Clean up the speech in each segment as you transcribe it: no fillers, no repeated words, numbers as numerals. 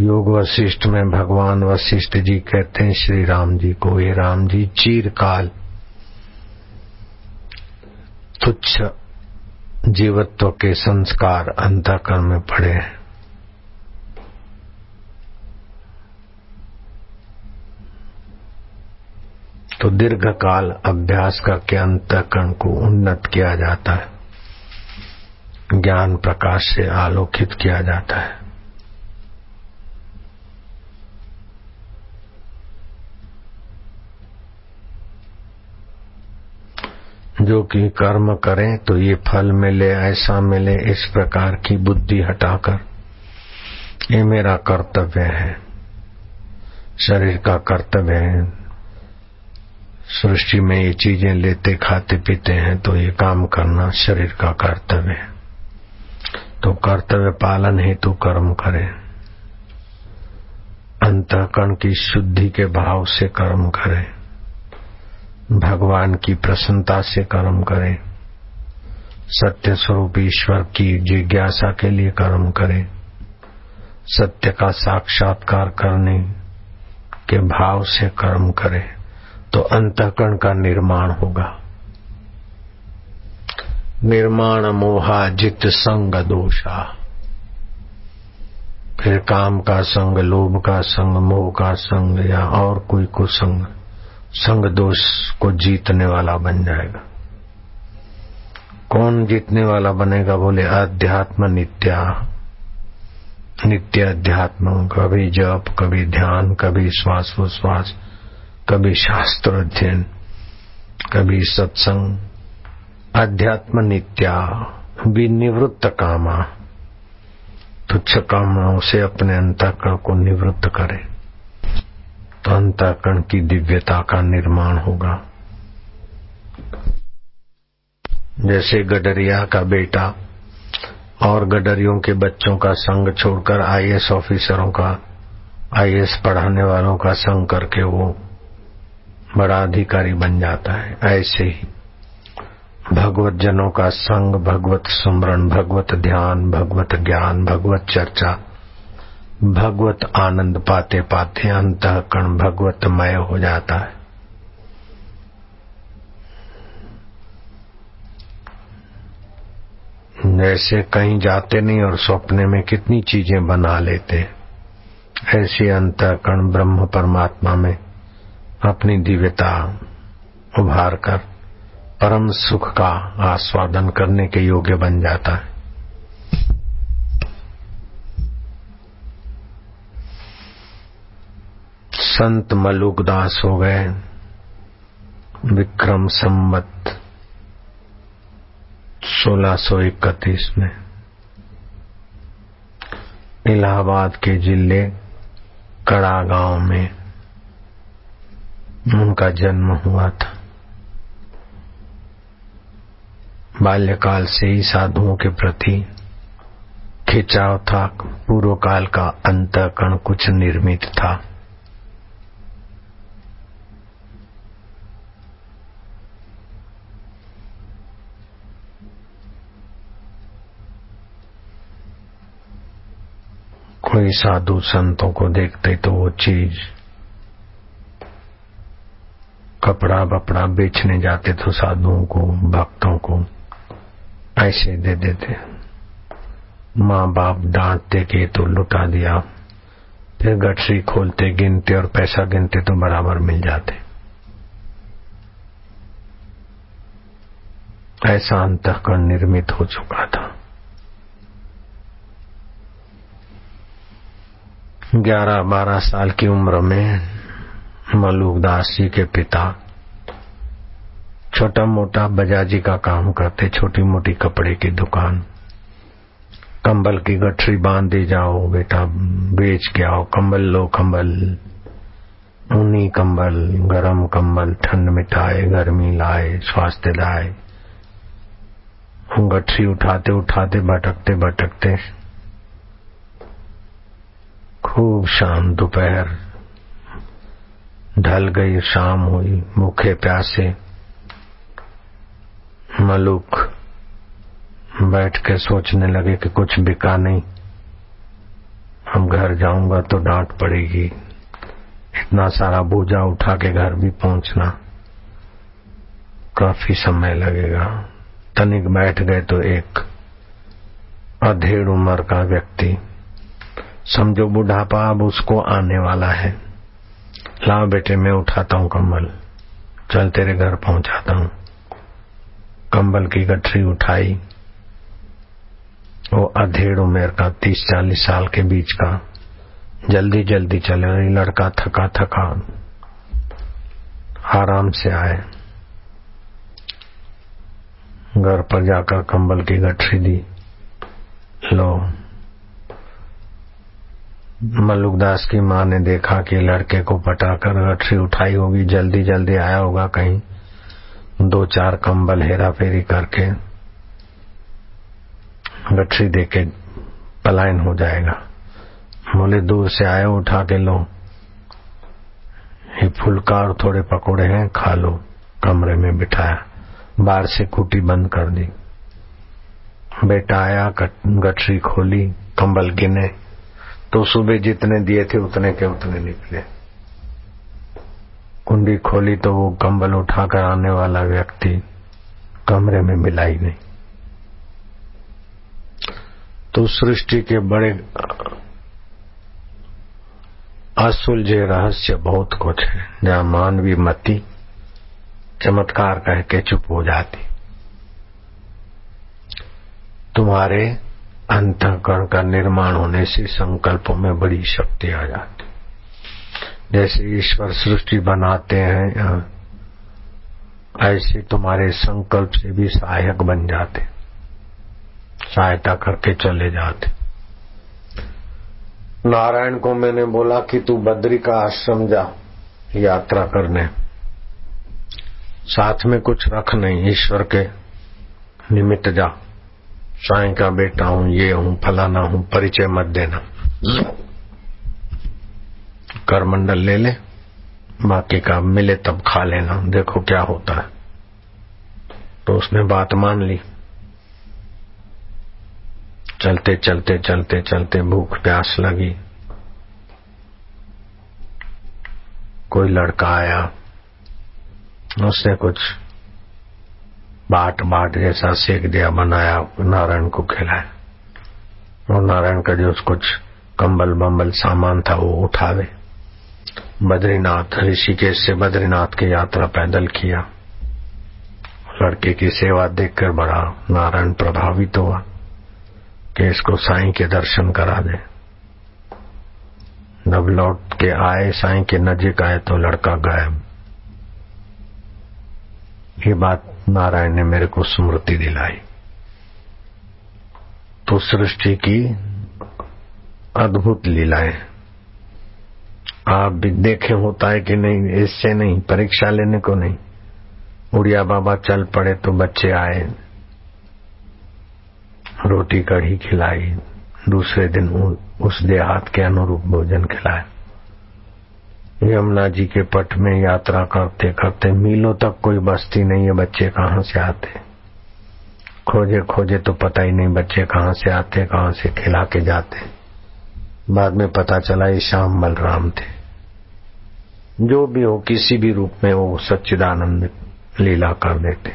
योग वशिष्ठ में भगवान वशिष्ठ जी कहते हैं श्री राम जी को, हे राम जी, चिरकाल तुच्छ जीवत्व के संस्कार अंतःकरण में पड़े हैं। तो दीर्घ काल अभ्यास करके अंतःकरण को उन्नत किया जाता है, ज्ञान प्रकाश से आलोकित किया जाता है। जो कि कर्म करें तो ये फल मिले, ऐसा मिले, इस प्रकार की बुद्धि हटाकर ये मेरा कर्तव्य है, शरीर का कर्तव्य है, सृष्टि में ये चीजें लेते खाते पीते हैं तो ये काम करना शरीर का कर्तव्य है। तो कर्तव्य पालन हेतु कर्म करें, अंतःकरण की शुद्धि के भाव से कर्म करें, भगवान की प्रसन्नता से कर्म करें, सत्य स्वरूप ईश्वर की जिज्ञासा के लिए कर्म करें, सत्य का साक्षात्कार करने के भाव से कर्म करें, तो अंतःकरण का निर्माण होगा। निर्माण मोहा जित संग दोषा। फिर काम का संग, लोभ का संग, मोह का संग या और कोई कुसंग संग दोष को जीतने वाला बन जाएगा। कौन जीतने वाला बनेगा? बोले अध्यात्म नित्या, नित्य अध्यात्म, कभी जप, कभी ध्यान, कभी श्वास उश्वास, कभी शास्त्र अध्ययन, कभी सत्संग। अध्यात्म नित्या, विनिवृत्त कामा, तुच्छ कामों से अपने अंतःकरण को निवृत्त करे तो अंतःकरण की दिव्यता का निर्माण होगा। जैसे गडरिया का बेटा और गडरियों के बच्चों का संग छोड़कर आईएएस ऑफिसरों का, आईएएस पढ़ाने वालों का संग करके वो बड़ा अधिकारी बन जाता है, ऐसे ही भगवत जनों का संग, भगवत सुमरण, भगवत ध्यान, भगवत ज्ञान, भगवत चर्चा, भगवत आनंद पाते पाते अंतःकरण भगवतमय हो जाता है। जैसे कहीं जाते नहीं और सपने में कितनी चीजें बना लेते, ऐसे अंतःकरण ब्रह्म परमात्मा में अपनी दिव्यता उभार कर परम सुख का आस्वादन करने के योग्य बन जाता है। संत मलुकदास हो गए विक्रम संवत 1631 में इलाहाबाद के जिले कड़ा गांव में उनका जन्म हुआ था। बाल्यकाल से ही साधुओं के प्रति खिंचाव था। पूर्व काल का अंतःकरण कुछ निर्मित था। कोई साधु संतों को देखते तो वो चीज कपड़ा बपड़ा बेचने जाते तो साधुओं को, भक्तों को ऐसे दे देते। माँ बाप डांटते कि तो लुटा दिया, फिर गठरी खोलते, गिनते और पैसा गिनते तो बराबर मिल जाते। ऐसा अंतःकरण निर्मित हो चुका था। 11-12 साल की उम्र में मलुकदास जी के पिता छोटा मोटा बजाजी का काम करते, छोटी मोटी कपड़े की दुकान। कंबल की गठरी बांध दे जाओ बेटा, बेच के आओ, कंबल लो, कंबल, ऊनी कंबल, गरम कंबल, ठंड मिटाए, गर्मी लाए, स्वास्थ्य लाए। गठरी उठाते उठाते भटकते भटकते खूब शाम दोपहर ढल गई, शाम हुई, भूखे प्यासे मलुक बैठ के सोचने लगे कि कुछ बिका नहीं, हम घर जाऊंगा तो डांट पड़ेगी, इतना सारा बोझा उठा के घर भी पहुंचना काफी समय लगेगा। तनिक बैठ गए तो एक अधेड़ उम्र का व्यक्ति, समझो बुढ़ापा अब उसको आने वाला है, लाओ बेटे मैं उठाता हूं कंबल, चल तेरे घर पहुंचाता हूं। कंबल की गठरी उठाई, वो अधेड़ उम्र का 30-40 साल के बीच का, जल्दी जल्दी चले। लड़का थका थका आराम से आए, घर पर जाकर कंबल की गठरी दी, लो। मल्लुकदास की माँ ने देखा कि लड़के को पटाकर गठरी उठाई होगी, जल्दी जल्दी आया होगा कहीं, 2-4 कंबल हेरा फेरी करके गठरी देके पलायन हो जाएगा। बोले दूर से आए, उठा के लो, ये फुल्का और थोड़े पकोड़े हैं, खा लो। कमरे में बिठाया, बाहर से कुटी बंद कर दी। बेटा आया, गठरी खोली, कंबल गिने तो सुबह जितने दिए थे उतने के उतने निकले। कुंडी खोली तो वो कंबल उठाकर आने वाला व्यक्ति कमरे में मिला ही नहीं। तो सृष्टि के बड़े असुलझे रहस्य बहुत कुछ है, जहाँ मानवी मति चमत्कार कह के चुप हो जाती। तुम्हारे अंतःकरण का निर्माण होने से संकल्पों में बड़ी शक्ति आ जाती। जैसे ईश्वर सृष्टि बनाते हैं, ऐसे तुम्हारे संकल्प से भी सहायक बन जाते, सहायता करके चले जाते। नारायण को मैंने बोला कि तू बद्री का आश्रम जा यात्रा करने, साथ में कुछ रख नहीं, ईश्वर के निमित्त जा। साईं का बेटा हूं, ये हूं, फलाना हूं, परिचय मत देना। करमंडल ले ले, बाकी का मिले तब खा लेना, देखो क्या होता है। तो उसने बात मान ली। चलते चलते चलते चलते भूख प्यास लगी, कोई लड़का आया, उसने कुछ बाट जैसा सेक दिया, बनाया, नारायण को खिलाया। और नारायण का जो कुछ कंबल बंबल सामान था वो उठावे। बद्रीनाथ, ऋषिकेश से बद्रीनाथ की यात्रा पैदल किया। लड़के की सेवा देखकर बड़ा नारायण प्रभावित हुआ कि इसको साईं के दर्शन करा दे। जब लौट के आए, साईं के नजीक आए तो लड़का गायब। ये बात नारायण ने मेरे को स्मृति दिलाई। तो सृष्टि की अद्भुत लीलाएं आप भी देखे, होता है कि नहीं, इससे नहीं, परीक्षा लेने को नहीं। उड़िया बाबा चल पड़े तो बच्चे आए, रोटी कढ़ी खिलाई, दूसरे दिन उस देहात के अनुरूप भोजन खिलाया। यमुना जी के पट में यात्रा करते करते मीलों तक कोई बस्ती नहीं है, बच्चे कहाँ से आते, खोजे खोजे तो पता ही नहीं बच्चे कहाँ से आते, कहाँ से खिला के जाते। बाद में पता चला ये श्याम बलराम थे। जो भी हो, किसी भी रूप में वो सच्चिदानंद लीला कर देते।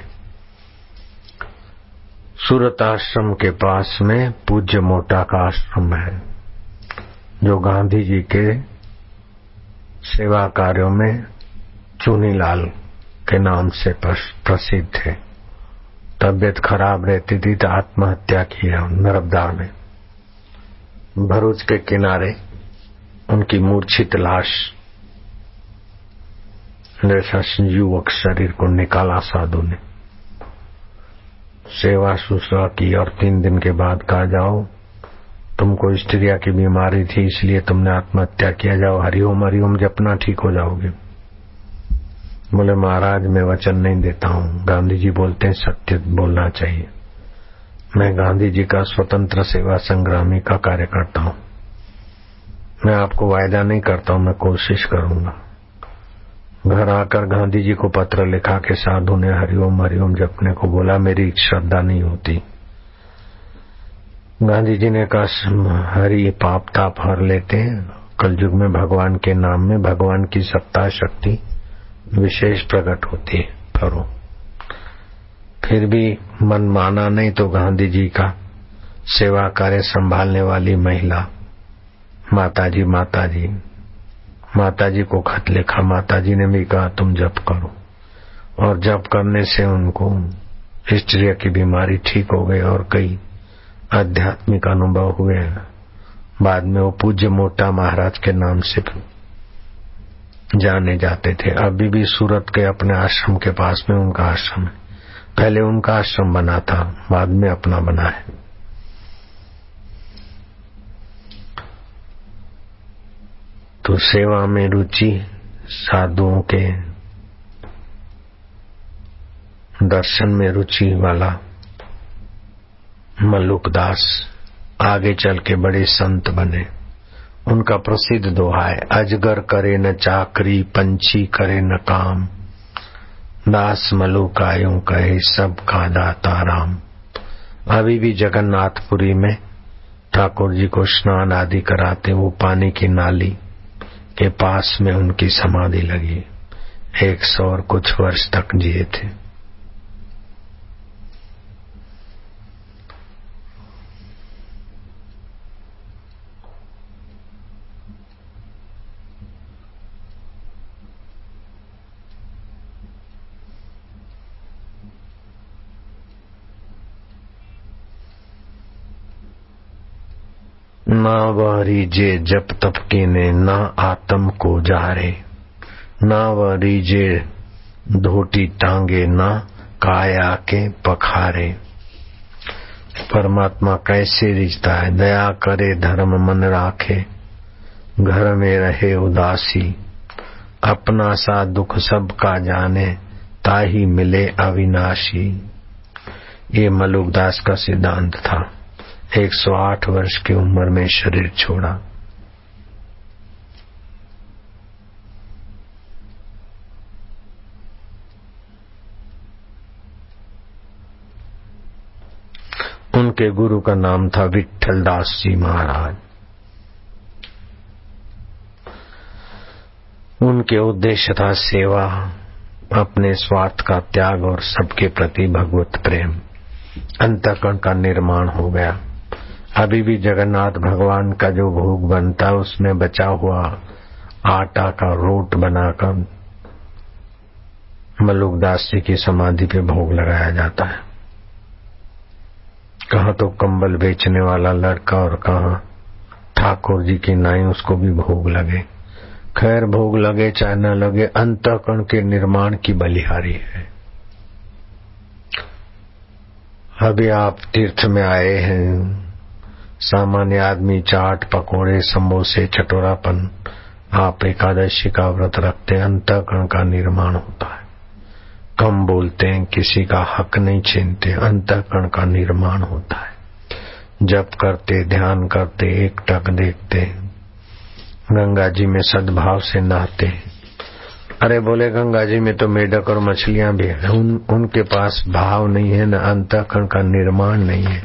सूरत आश्रम के पास में पूज्य मोटा का आश्रम है, जो गांधी जी के सेवा कार्यों में चुनीलाल के नाम से प्रसिद्ध थे। तबीयत खराब रहती थी तो आत्महत्या किया नर्मदा में। भरूच के किनारे उनकी मूर्छित लाश जैसा युवक शरीर को निकाला साधु ने, सेवा शुश्रूषा की और 3 दिन के बाद कहा जाओ तुमको स्टीरिया की बीमारी थी इसलिए तुमने आत्महत्या किया, जाओ हरिओम हरिओम जपना ठीक हो जाओगे। बोले महाराज मैं वचन नहीं देता हूँ, गांधी जी बोलते हैं सत्य बोलना चाहिए। मैं गांधी जी का स्वतंत्र सेवा संग्रामी का कार्य करता हूँ, मैं आपको वायदा नहीं करता हूँ, मैं कोशिश करूंगा। घर आकर गांधी जी को पत्र लिखा के साधु ने हरिओम हरिओम जपने को बोला, मेरी श्रद्धा नहीं होती। गांधी जी ने कहा हरि पाप ताप हर लेते हैं। कलयुग में भगवान के नाम में भगवान की सत्ता शक्ति विशेष प्रकट होती है। करो। फिर भी मन माना नहीं तो गांधी जी का सेवा कार्य संभालने वाली महिला माताजी को खत लिखा। माताजी ने भी कहा तुम जप करो, और जप करने से उनको हिस्ट्रिया की बीमारी ठीक हो गई और कई आध्यात्मिक अनुभव हुए। बाद में वो पूज्य मोटा महाराज के नाम से जाने जाते थे। अभी भी सूरत के अपने आश्रम के पास में उनका आश्रम है। पहले उनका आश्रम बना था, बाद में अपना बना है। तो सेवा में रुचि, साधुओं के दर्शन में रुचि वाला मल्लुकदास आगे चल के बड़े संत बने। उनका प्रसिद्ध दोहा है, अजगर करे न चाकरी, पंछी करे न काम, दास मलुका यूं कहे सबका दाता राम। अभी भी जगन्नाथपुरी में ठाकुर जी को स्नान आदि कराते, वो पानी की नाली के पास में उनकी समाधि लगी। 100 और कुछ वर्ष तक जिए थे। ना वह रीजे जप तप के ने, ना आत्म को जारे, ना वह रीजे धोटी टांगे, ना काया के पखारे। परमात्मा कैसे रिझता है, दया करे धर्म मन राखे, घर में रहे उदासी, अपना सा दुख सबका जाने, ताही मिले अविनाशी। ये मलुकदास का सिद्धांत था। 108 वर्ष की उम्र में शरीर छोड़ा। उनके गुरु का नाम था विट्ठल दास जी महाराज। उनके उद्देश्य था सेवा, अपने स्वार्थ का त्याग और सबके प्रति भगवत प्रेम। अंतःकरण का निर्माण हो गया। अभी भी जगन्नाथ भगवान का जो भोग बनता है उसमें बचा हुआ आटा का रोट बनाकर मलुकदास जी की समाधि पे भोग लगाया जाता है। कहाँ तो कंबल बेचने वाला लड़का और कहाँ ठाकुर जी की नाई, उसको भी भोग लगे। खैर भोग लगे चाहे न लगे, अंतःकरण के निर्माण की बलिहारी है। अभी आप तीर्थ में आए हैं, सामान्य आदमी चाट पकोड़े समोसे चटोरापन, आप एकादशी का व्रत रखते हैं, अंतःकरण का निर्माण होता है। कम बोलते हैं, किसी का हक नहीं छीनते, अंतःकरण का निर्माण होता है। जप करते, ध्यान करते, एक टक देखते, गंगा जी में सद्भाव से नहाते। अरे बोले गंगा जी में तो मेढक और मछलियां भी है, उनके पास भाव नहीं है, न अंतःकरण का निर्माण नहीं है।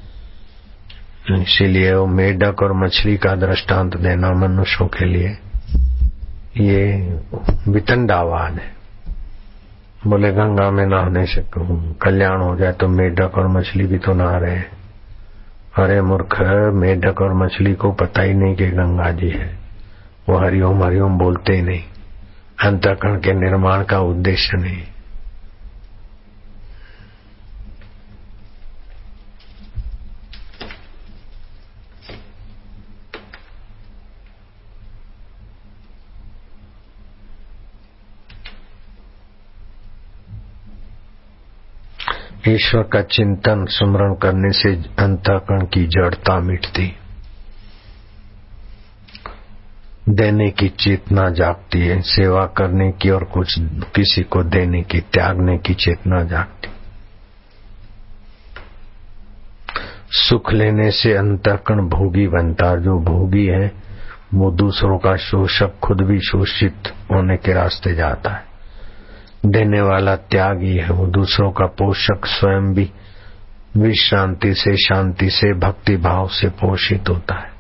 इसीलिए वो मेढक और मछली का दृष्टांत देना मनुष्यों के लिए ये वितंडावाद है। बोले गंगा में नहाने से कल्याण हो जाए तो मेढक और मछली भी तो नहा रहे हैं। अरे मूर्ख, मेढक और मछली को पता ही नहीं कि गंगा जी है, वो हरिओम हरिओम बोलते ही नहीं। अंतःकरण के निर्माण का उद्देश्य नहीं। ईश्वर का चिंतन सुमरण करने से अंतःकरण की जड़ता मिटती, देने की चेतना जागती है, सेवा करने की और कुछ किसी को देने की, त्यागने की चेतना जागती। सुख लेने से अंतःकरण भोगी बनता, जो भोगी है वो दूसरों का शोषक, खुद भी शोषित होने के रास्ते जाता है। देने वाला त्यागी है, वो दूसरों का पोषक, स्वयं भी विश्रांति से, शांति से, भक्ति भाव से पोषित होता है।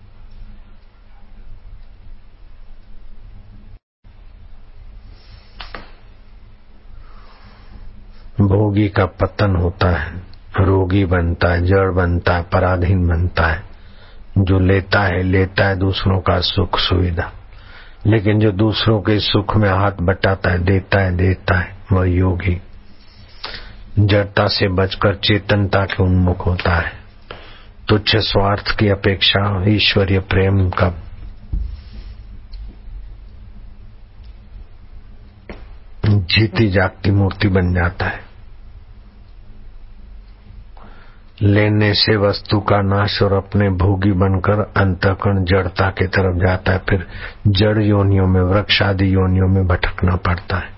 भोगी का पतन होता है, रोगी बनता है, जड़ बनता है, पराधीन बनता है। जो लेता है दूसरों का सुख सुविधा, लेकिन जो दूसरों के सुख में हाथ बटाता है, देता है वह योगी जड़ता से बचकर चेतनता के उन्मुख होता है। तुच्छ स्वार्थ की अपेक्षा ईश्वरीय प्रेम का जीती जागती मूर्ति बन जाता है। लेने से वस्तु का नाश और अपने भोगी बनकर अंतःकरण जड़ता की तरफ जाता है। फिर जड़ योनियों में, वृक्षादि योनियों में भटकना पड़ता है।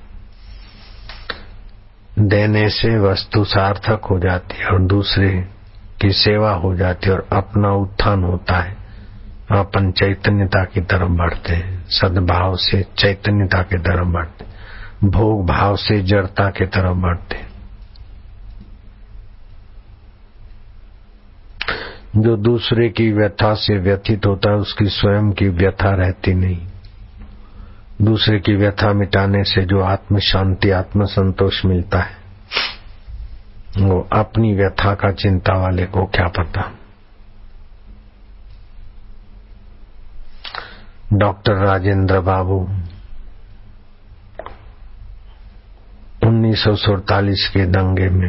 देने से वस्तु सार्थक हो जाती है और दूसरे की सेवा हो जाती है और अपना उत्थान होता है। अपन चैतन्यता की तरफ बढ़ते हैं, सद्भाव से चैतन्यता की तरफ बढ़ते, भोग भाव से जड़ता की तरफ बढ़ते। जो दूसरे की व्यथा से व्यथित होता है उसकी स्वयं की व्यथा रहती नहीं। दूसरे की व्यथा मिटाने से जो आत्म शांति, आत्म संतोष मिलता है, वो अपनी व्यथा का चिंता वाले को क्या पता। डॉक्टर राजेंद्र बाबू 1947 के दंगे में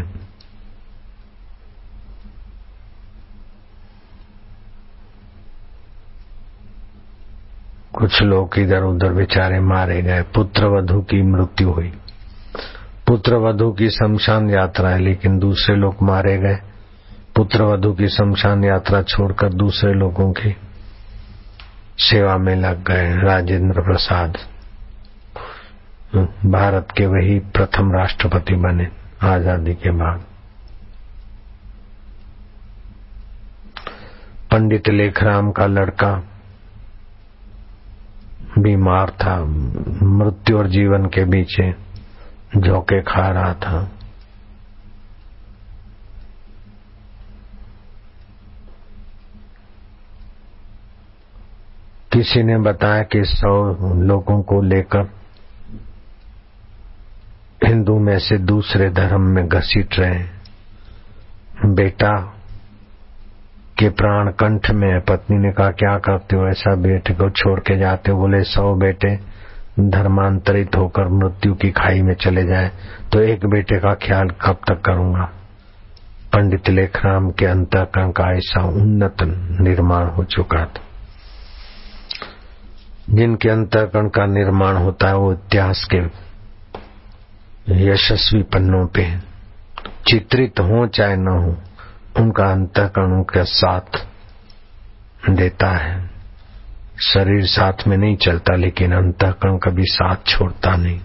कुछ लोग इधर उधर बेचारे मारे गए। पुत्रवधू की मृत्यु हुई। पुत्रवधू की शमशान यात्रा है, लेकिन दूसरे लोग मारे गए। पुत्रवधू की शमशान यात्रा छोड़कर दूसरे लोगों की सेवा में लग गए। राजेंद्र प्रसाद भारत के वही प्रथम राष्ट्रपति बने आजादी के बाद। पंडित लेखराम का लड़का बीमार था, मृत्यु और जीवन के बीच झोंके खा रहा था। किसी ने बताया कि 100 लोगों को लेकर हिंदू में से दूसरे धर्म में घसीट रहे। बेटा के प्राण कंठ में है। पत्नी ने कहा क्या करते हो ऐसा, बेटे को छोड़ के जाते हो? बोले 100 बेटे धर्मांतरित होकर मृत्यु की खाई में चले जाए तो एक बेटे का ख्याल कब तक करूंगा। पंडित लेखराम के अंतःकरण का ऐसा उन्नत निर्माण हो चुका था। जिनके अंतःकरण का निर्माण होता है वो इतिहास के यशस्वी पन्नों पे चित्रित हो चाहे न हो, उनका अंतःकरण उनका साथ देता है। शरीर साथ में नहीं चलता, लेकिन अंतःकरण कभी साथ छोड़ता नहीं।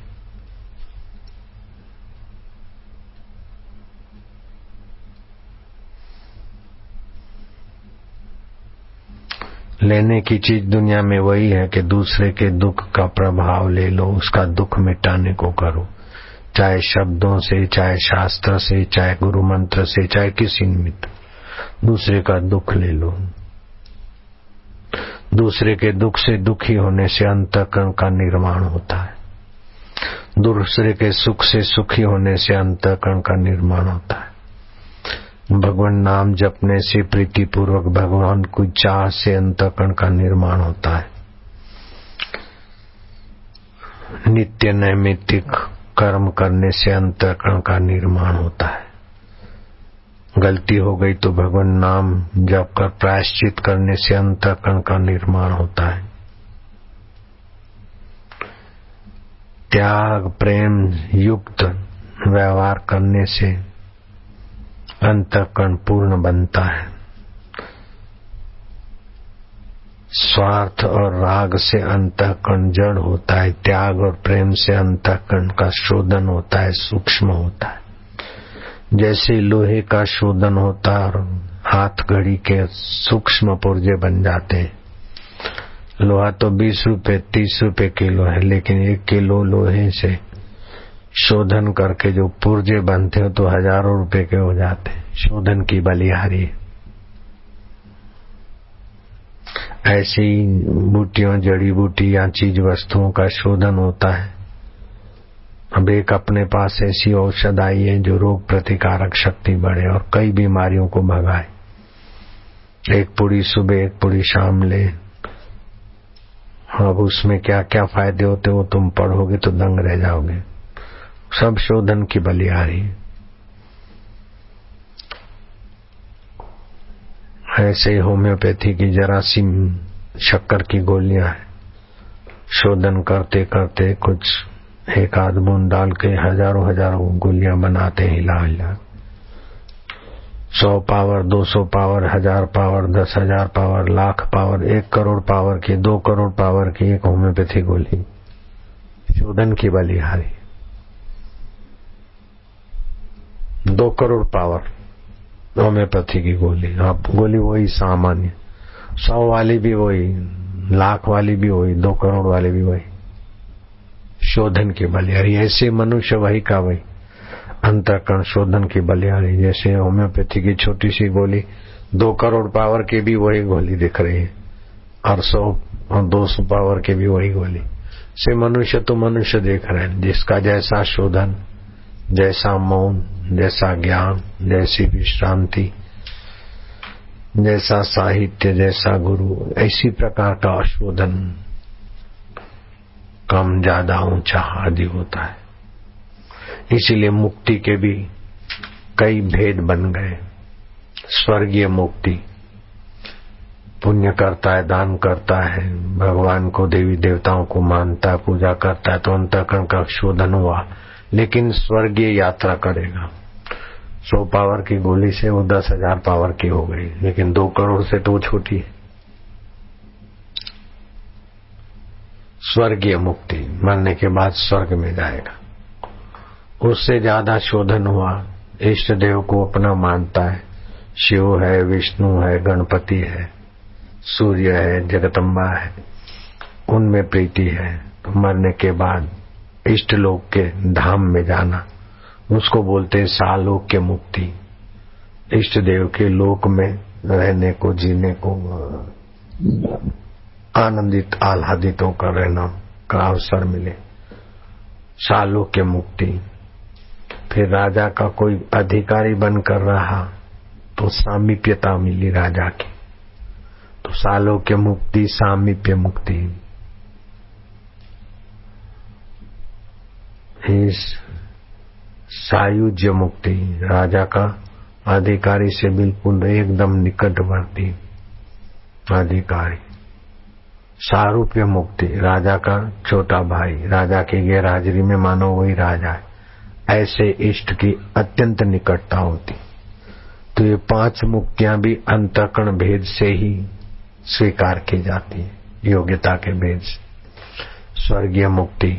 लेने की चीज दुनिया में वही है कि दूसरे के दुख का प्रभाव ले लो, उसका दुख मिटाने को करो, चाहे शब्दों से, चाहे शास्त्र से, चाहे गुरु मंत्र से, चाहे किसी निमित्त दूसरे का दुख ले लो। दूसरे के दुख से दुखी होने से अंतःकरण का निर्माण होता है। दूसरे के सुख से सुखी होने से अंतःकरण का निर्माण होता है। भगवान नाम जपने से, प्रीति पूर्वक भगवान की चाह से अंतःकरण का निर्माण होता है। नित्य नैमित्तिक कर्म करने से अंतःकरण का निर्माण होता है। गलती हो गई तो भगवान नाम जप कर प्रायश्चित करने से अंतःकरण का निर्माण होता है। त्याग प्रेम युक्त व्यवहार करने से अंतःकरण पूर्ण बनता है। स्वार्थ और राग से अंतःकरण जड़ होता है। त्याग और प्रेम से अंतःकरण का शोधन होता है, सूक्ष्म होता है। जैसे लोहे का शोधन होता है और हाथ घड़ी के सूक्ष्म पुर्जे बन जाते हैं। लोहा तो 20 रुपए 30 रुपए किलो है, लेकिन 1 किलो लोहे से शोधन करके जो पुर्जे बनते हो तो हजारों रुपए के हो जाते। शोधन की बलिहारी। ऐसी बूटियों, जड़ी बूटी या चीज वस्तुओं का शोधन होता है। अब एक अपने पास ऐसी औषध आई है जो रोग प्रतिकारक शक्ति बढ़े और कई बीमारियों को भगाए। एक पुड़ी सुबह, एक पुड़ी शाम ले। अब उसमें क्या क्या फायदे होते हो तुम पढ़ोगे तो दंग रह जाओगे। सब शोधन की बलिहारी। ऐसे होम्योपैथी की जरा सी शक्कर की गोलियां है। शोधन करते करते कुछ एक आध बूंद डाल के हजारों हजारों गोलियां बनाते हिला हिला। 100 power, 200 power, 1000 power, 10,000 power, lakh power, 1 crore power की, 2 करोड़ पावर की एक होम्योपैथी गोली। शोधन की बलिहारी। 2 करोड़ पावर होम्योपैथी की गोली। आप गोली वही सामान्य, 100 वाली भी वही, लाख वाली भी वही, 2 करोड़ वाली भी वही। शोधन की बलिहारी। ऐसे मनुष्य वही का वही। अंतःकरण शोधन की बलिहारी। जैसे होम्योपैथी की छोटी सी गोली 2 करोड़ पावर की भी वही गोली दिख रही है और 100 और 200 पावर की भी वही गोली। से मनुष्य तो मनुष्य देख रहे हैं, जिसका जैसा शोधन, जैसा मौन, जैसा ज्ञान, जैसी विश्रांति, जैसा साहित्य, जैसा गुरु, ऐसी प्रकार का शोधन कम ज्यादा ऊंचा आदि होता है। इसीलिए मुक्ति के भी कई भेद बन गए। स्वर्गीय मुक्ति, पुण्य करता है, दान करता है, भगवान को, देवी देवताओं को मानता है, पूजा करता है तो अंतःकरण का शोधन हुआ। लेकिन स्वर्गीय यात्रा करेगा। 100 पावर की गोली से वो 10,000 पावर की हो गई, लेकिन 2 करोड़ से तो छोटी है। स्वर्गीय मुक्ति, मरने के बाद स्वर्ग में जाएगा। उससे ज्यादा शोधन हुआ। इष्ट देव को अपना मानता है, शिव है, विष्णु है, गणपति है, सूर्य है, जगदम्बा है, उनमें प्रीति है। तो मरने के बाद इष्ट लोक के धाम में जाना, उसको बोलते हैं सालोक्य मुक्ति। इष्ट देव के लोक में रहने को, जीने को, आनंदित आह्लादित होकर रहना का अवसर मिले, सालोक्य मुक्ति। फिर राजा का कोई अधिकारी बनकर रहा तो सामीप्यता मिली राजा की, तो सालोक्य मुक्ति, सामीप्य मुक्ति। इस सायुज्य मुक्ति, राजा का अधिकारी से बिल्कुल एकदम निकटवर्ती अधिकारी। सारूप्य मुक्ति, राजा का छोटा भाई, राजा की गैरहाजिरी में मानो वही राजा है, ऐसे इष्ट की अत्यंत निकटता होती। तो ये 5 मुक्तियां भी अंतःकरण भेद से ही स्वीकार की जाती है, योग्यता के भेद से। स्वर्गीय मुक्ति,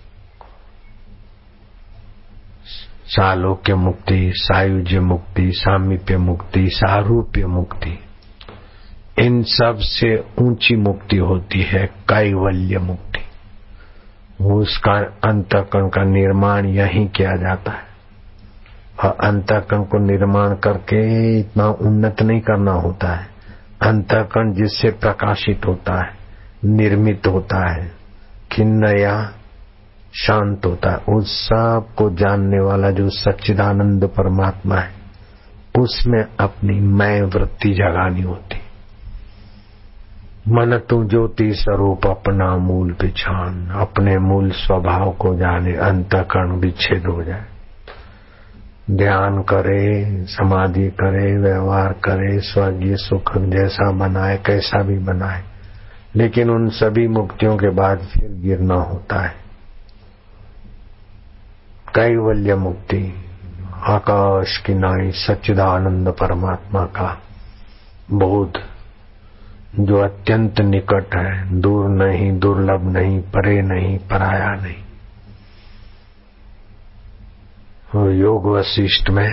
सालोक्य मुक्ति, सायुज्य मुक्ति, सामीप्य मुक्ति, सारूप्य मुक्ति। इन सब से ऊंची मुक्ति होती है कैवल्य मुक्ति। उसका अंतःकरण का निर्माण यहीं किया जाता है। और अंतःकरण को निर्माण करके इतना उन्नत नहीं करना होता है। अंतःकरण जिससे प्रकाशित होता है, निर्मित होता है, खिन्न या शांत होता है, उस सब को जानने वाला जो सच्चिदानंद परमात्मा है, उसमें अपनी मैं वृत्ति जगानी होती। मन तू ज्योति स्वरूप अपना मूल पिछान, अपने मूल स्वभाव को जाने, अंतःकरण विच्छेद हो जाए। ध्यान करे, समाधि करे, व्यवहार करे, स्वर्गीय सुख जैसा बनाए, कैसा भी बनाए, लेकिन उन सभी मुक्तियों के बाद फिर गिरना होता है। कैवल्य मुक्ति, आकाश की नाई सच्चिदानंद परमात्मा का बोध, जो अत्यंत निकट है, दूर नहीं, दुर्लभ नहीं, परे नहीं, पराया नहीं। योग वशिष्ठ में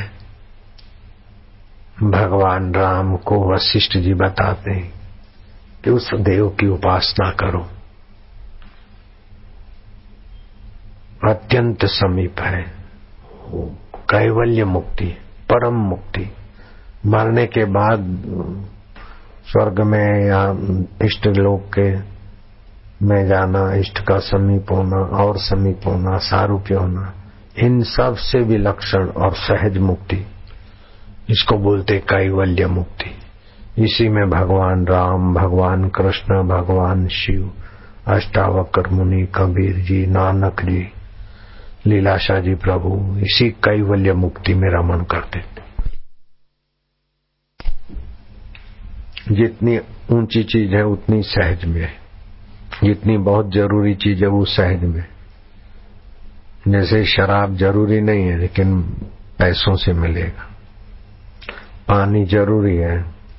भगवान राम को वशिष्ठ जी बताते हैं कि उस देव की उपासना करो। अत्यंत समीप है, कैवल्य मुक्ति, परम मुक्ति। मरने के बाद स्वर्ग में या इष्ट लोक के में जाना, इष्ट का समीप होना और समीप होना, सारूप्य होना, इन सब से विलक्षण और सहज मुक्ति, इसको बोलते कैवल्य मुक्ति। इसी में भगवान राम, भगवान कृष्ण, भगवान शिव, अष्टावक्र मुनि, कबीर जी, नानक जी, लीलाशाह जी प्रभु इसी कैवल्य मुक्ति में रमण करते थे। जितनी ऊंची चीज है उतनी सहज में है, जितनी बहुत जरूरी चीज है वो सहज में। जैसे शराब जरूरी नहीं है लेकिन पैसों से मिलेगा, पानी जरूरी है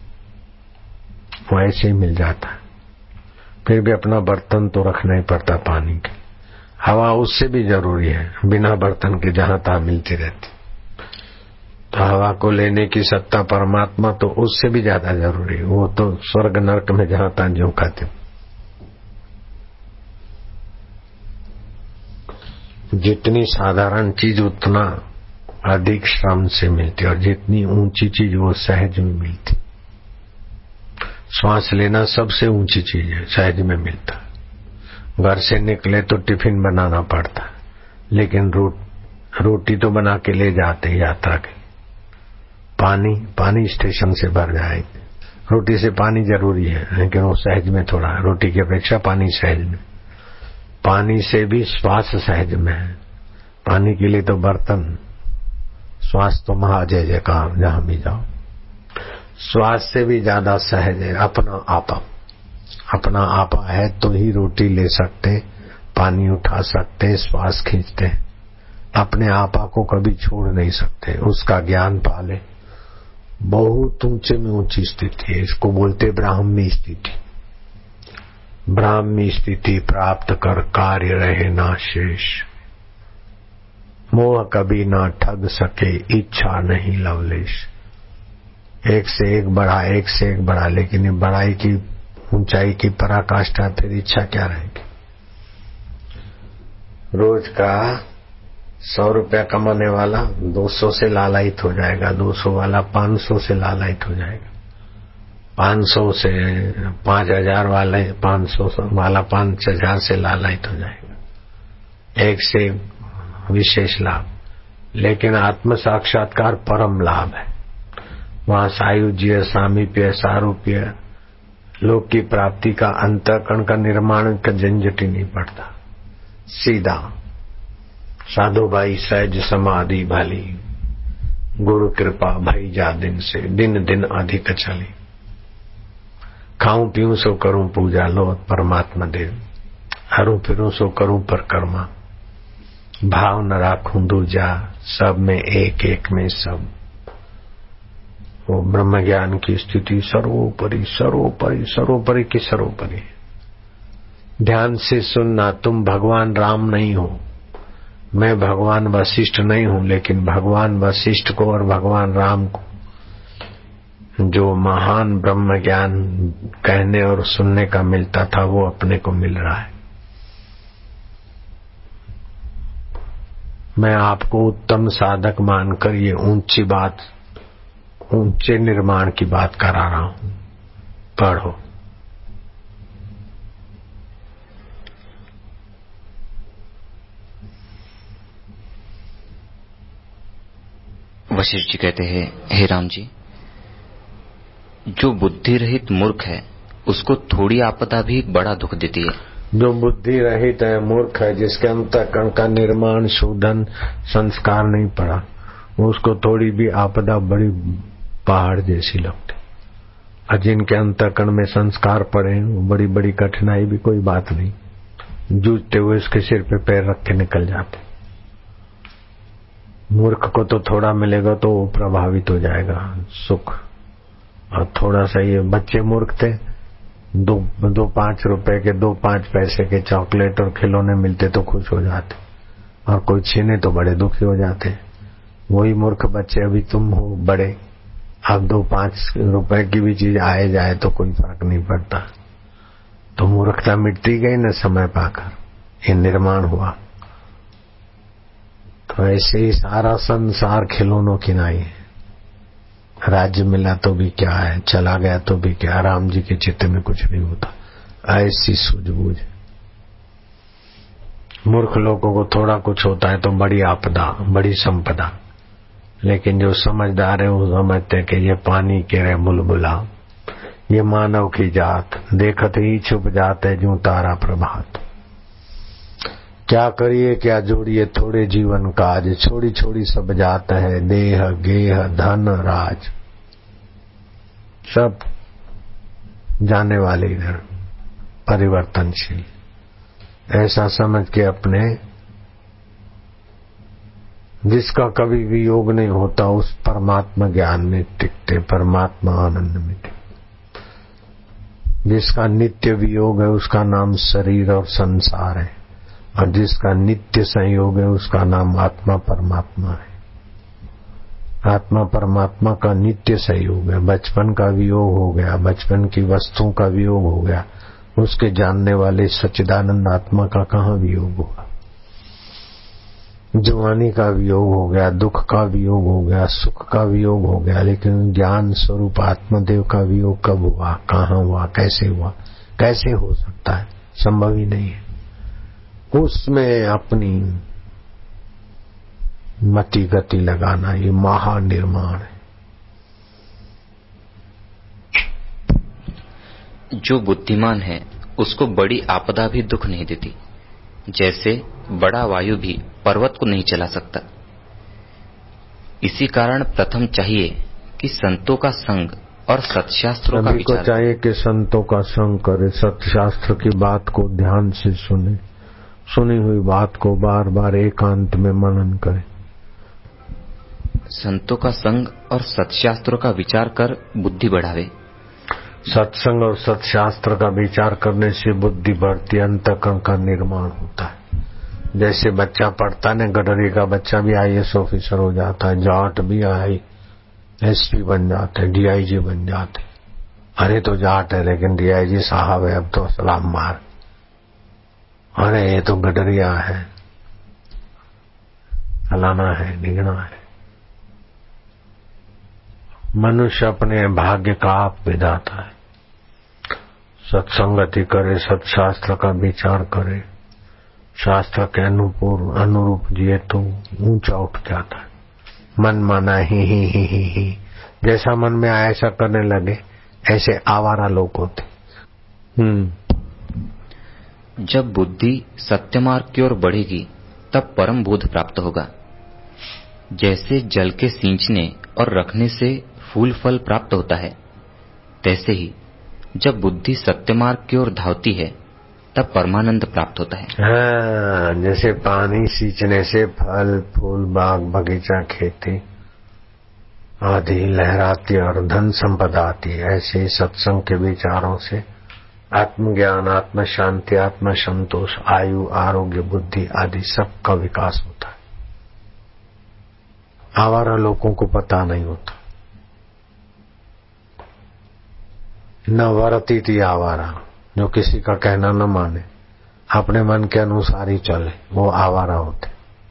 वैसे ही मिल जाता है, फिर भी अपना बर्तन तो रखना ही पड़ता पानी के। हवा उससे भी जरूरी है, बिना बर्तन के जहां तहां मिलती रहती। तो हवा को लेने की सत्ता परमात्मा तो उससे भी ज्यादा जरूरी है, वो तो स्वर्ग नरक में जहां तहां जो खाते। जितनी साधारण चीज उतना अधिक श्रम से मिलती और जितनी ऊंची चीज वो सहज में मिलती। श्वास लेना सबसे ऊंची चीज है, सहज में मिलता। घर से निकले तो टिफिन बनाना पड़ता, लेकिन रोटी तो बना के ले जाते यात्रा की। पानी स्टेशन से भर जाएंगे, रोटी से पानी जरूरी है लेकिन वो सहज में थोड़ा, रोटी की अपेक्षा पानी सहज में। पानी से भी श्वास सहज में है, पानी के लिए तो बर्तन, श्वास तो महा जय जयकार जहां भी जाओ। श्वास से भी ज्यादा सहज है अपना आपा। अपना आपा है तो ही रोटी ले सकते, पानी उठा सकते, श्वास खींचते। अपने आपा को कभी छोड़ नहीं सकते, उसका ज्ञान पाले। बहुत ऊंचे में ऊंची स्थिति है, इसको बोलते ब्राह्मी स्थिति। ब्राह्मी स्थिति प्राप्त कर कार्य रहे ना शेष, मोह कभी ना ठग सके, इच्छा नहीं लवलेश। एक से एक बढ़ा, लेकिन ये बढ़ाई की ऊंचाई की पराकाष्ठा, फिर इच्छा क्या रहेगी। रोज का 100 रुपया कमाने वाला 200 से लालायित हो जाएगा, 200 वाला 500 से लालायित हो जाएगा, 500 से 5000 वाले 500 वाला 5000 से लालायित हो जाएगा। एक से विशेष लाभ, लेकिन आत्म साक्षात्कार परम लाभ है। वहां सायुज्य, सामीप्य, सारूप्य, लोक की प्राप्ति का, अंतःकरण का निर्माण का झंझट ही नहीं पड़ता। सीधा साधु भाई सहज समाधि भाली, गुरु कृपा भई जा दिन से, दिन दिन अधिक चली। खाऊं पीऊं सो करूं पूजा, लो परमात्मा देव। हरू फिरूं सो करूं परकर्मा, भाव न राखूं दूजा, सब में एक एक में सब। वो ब्रह्म ज्ञान की स्थिति सर्वोपरि सर्वोपरि सर्वोपरि की सर्वोपरि। ध्यान से सुनना, तुम भगवान राम नहीं हो, मैं भगवान वशिष्ठ नहीं हूं, लेकिन भगवान वशिष्ठ को और भगवान राम को जो महान ब्रह्म ज्ञान कहने और सुनने का मिलता था वो अपने को मिल रहा है। मैं आपको उत्तम साधक मानकर ये ऊंची बात, ऊंचे निर्माण की बात करा रहा हूं। पढ़ो। वशिष्ठ जी कहते हैं, हे राम जी, जो बुद्धि रहित मूर्ख है उसको थोड़ी आपदा भी बड़ा दुख देती है। जो बुद्धि रहित है, मूर्ख है, जिसके अंतःकरण का निर्माण, शोधन, संस्कार नहीं पड़ा, उसको थोड़ी भी आपदा बड़ी पहाड़ जैसी लगती। और जिनके अंतःकरण में संस्कार पड़े, बड़ी बड़ी कठिनाई भी कोई बात नहीं, जूझते हुए उसके सिर पे पैर रख के निकल जाते। मूर्ख को तो थोड़ा मिलेगा तो वो प्रभावित हो जाएगा सुख, और थोड़ा सा ये बच्चे मूर्ख थे, दो 5 रुपए के 2-5 पैसे के चॉकलेट और खिलौने मिलते तो खुश हो जाते, और कोई छीने तो बड़े दुखी हो जाते। वही मूर्ख बच्चे अभी तुम हो बड़े, अब 2-5 रुपए की भी चीज आए जाए तो कोई फर्क नहीं पड़ता। तो मूर्खता मिटती गई न समय पाकर, ये निर्माण हुआ। तो ऐसे ही सारा संसार खिलौनों की नाई है। राज्य मिला तो भी क्या है, चला गया तो भी क्या, राम जी के चित्त में कुछ नहीं होता। ऐसी सूझबूझ। मूर्ख लोगों को थोड़ा कुछ होता है तो बड़ी आपदा, बड़ी संपदा, लेकिन जो समझदार है वो समझते हैं कि ये पानी के रे बुलबुला, ये मानव की जात, देखत ही छुप जाते जूं तारा प्रभात। क्या करिए क्या जोड़िए थोड़े जीवन काज, छोड़ी छोड़ी सब जात है, देह गेह धन राज। सब जाने वाले इधर, परिवर्तनशील। ऐसा समझ के अपने, जिसका कभी वियोग नहीं होता उस परमात्मा ज्ञान में टिकते, परमात्मा आनंद में टिकते। जिसका नित्य वियोग है उसका नाम शरीर और संसार है, और जिसका नित्य संयोग है उसका नाम आत्मा परमात्मा है। आत्मा परमात्मा का नित्य संयोग है। बचपन का वियोग हो गया, बचपन की वस्तुओं का वियोग हो गया, उसके जानने वाले सच्चिदानंद आत्मा का कहाँ वियोग हुआ। जवानी का वियोग हो गया, दुख का वियोग हो गया, सुख का वियोग हो गया, लेकिन ज्ञान स्वरूप आत्मदेव का वियोग कब हुआ, कहाँ हुआ, कैसे हुआ, कैसे हो सकता है? संभव ही नहीं है। उसमें अपनी मति गति लगाना ये महानिर्माण है। जो बुद्धिमान है उसको बड़ी आपदा भी दुख नहीं देती। जैसे बड़ा वायु भी पर्वत को नहीं चला सकता। इसी कारण प्रथम चाहिए कि संतों का संग और सत्शास्त्रों का विचार। सभी को चाहिए कि संतों का संग करे, सत्शास्त्र की बात को ध्यान से सुने, सुनी हुई बात को बार बार एकांत में मनन करे। संतों का संग और सत्शास्त्रों का विचार कर बुद्धि बढ़ावे। सत्संग और सत्शास्त्र का विचार करने से बुद्धि बढ़ती, अंतःकरण का निर्माण होता है। जैसे बच्चा पढ़ता है, गडरी का बच्चा भी IAS ऑफिसर हो जाता है, जाट भी SP बन जाते, DIG बन जाते। अरे तो जाट है लेकिन DIG साहब है, अब तो सलाम मार। अरे ये तो गडरिया है, फलाना है, निगना है। मनुष्य अपने भाग्य का आप विधाता है। सत्संगति करे, सत्शास्त्र का विचार करे, शास्त्र के अनुरूप जिए तो ऊंचा उठ जाता है। मन माना ही जैसा मन में आया ऐसा करने लगे, ऐसे आवारा लोग होते। जब बुद्धि सत्य मार्ग की ओर बढ़ेगी तब परम बोध प्राप्त होगा। जैसे जल के सींचने और रखने से फूल फल प्राप्त होता है, तैसे ही जब बुद्धि सत्य मार्ग की ओर धावती है तब परमानंद प्राप्त होता है। हाँ, जैसे पानी सींचने से फल फूल बाग बगीचा खेती आदि लहराती और धन संपदा आती है, ऐसे सत्संग के विचारों से आत्मज्ञान, आत्म शांति, आत्म संतोष, आयु, आरोग्य, बुद्धि आदि सबका विकास होता है। आवारा लोगों को पता नहीं होता। न वरती थी आवारा, जो किसी का कहना न माने, अपने मन के अनुसार ही चले, वो आवारा होते।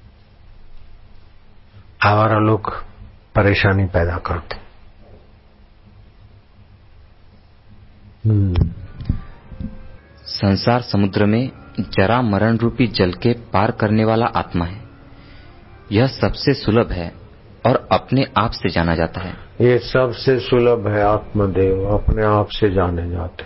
आवारा लोग परेशानी पैदा करते। संसार समुद्र में जरा मरण रूपी जल के पार करने वाला आत्मा है। यह सबसे सुलभ है और अपने आप से जाना जाता है। ये सबसे सुलभ है आत्मदेव, अपने आप से जाने जाते।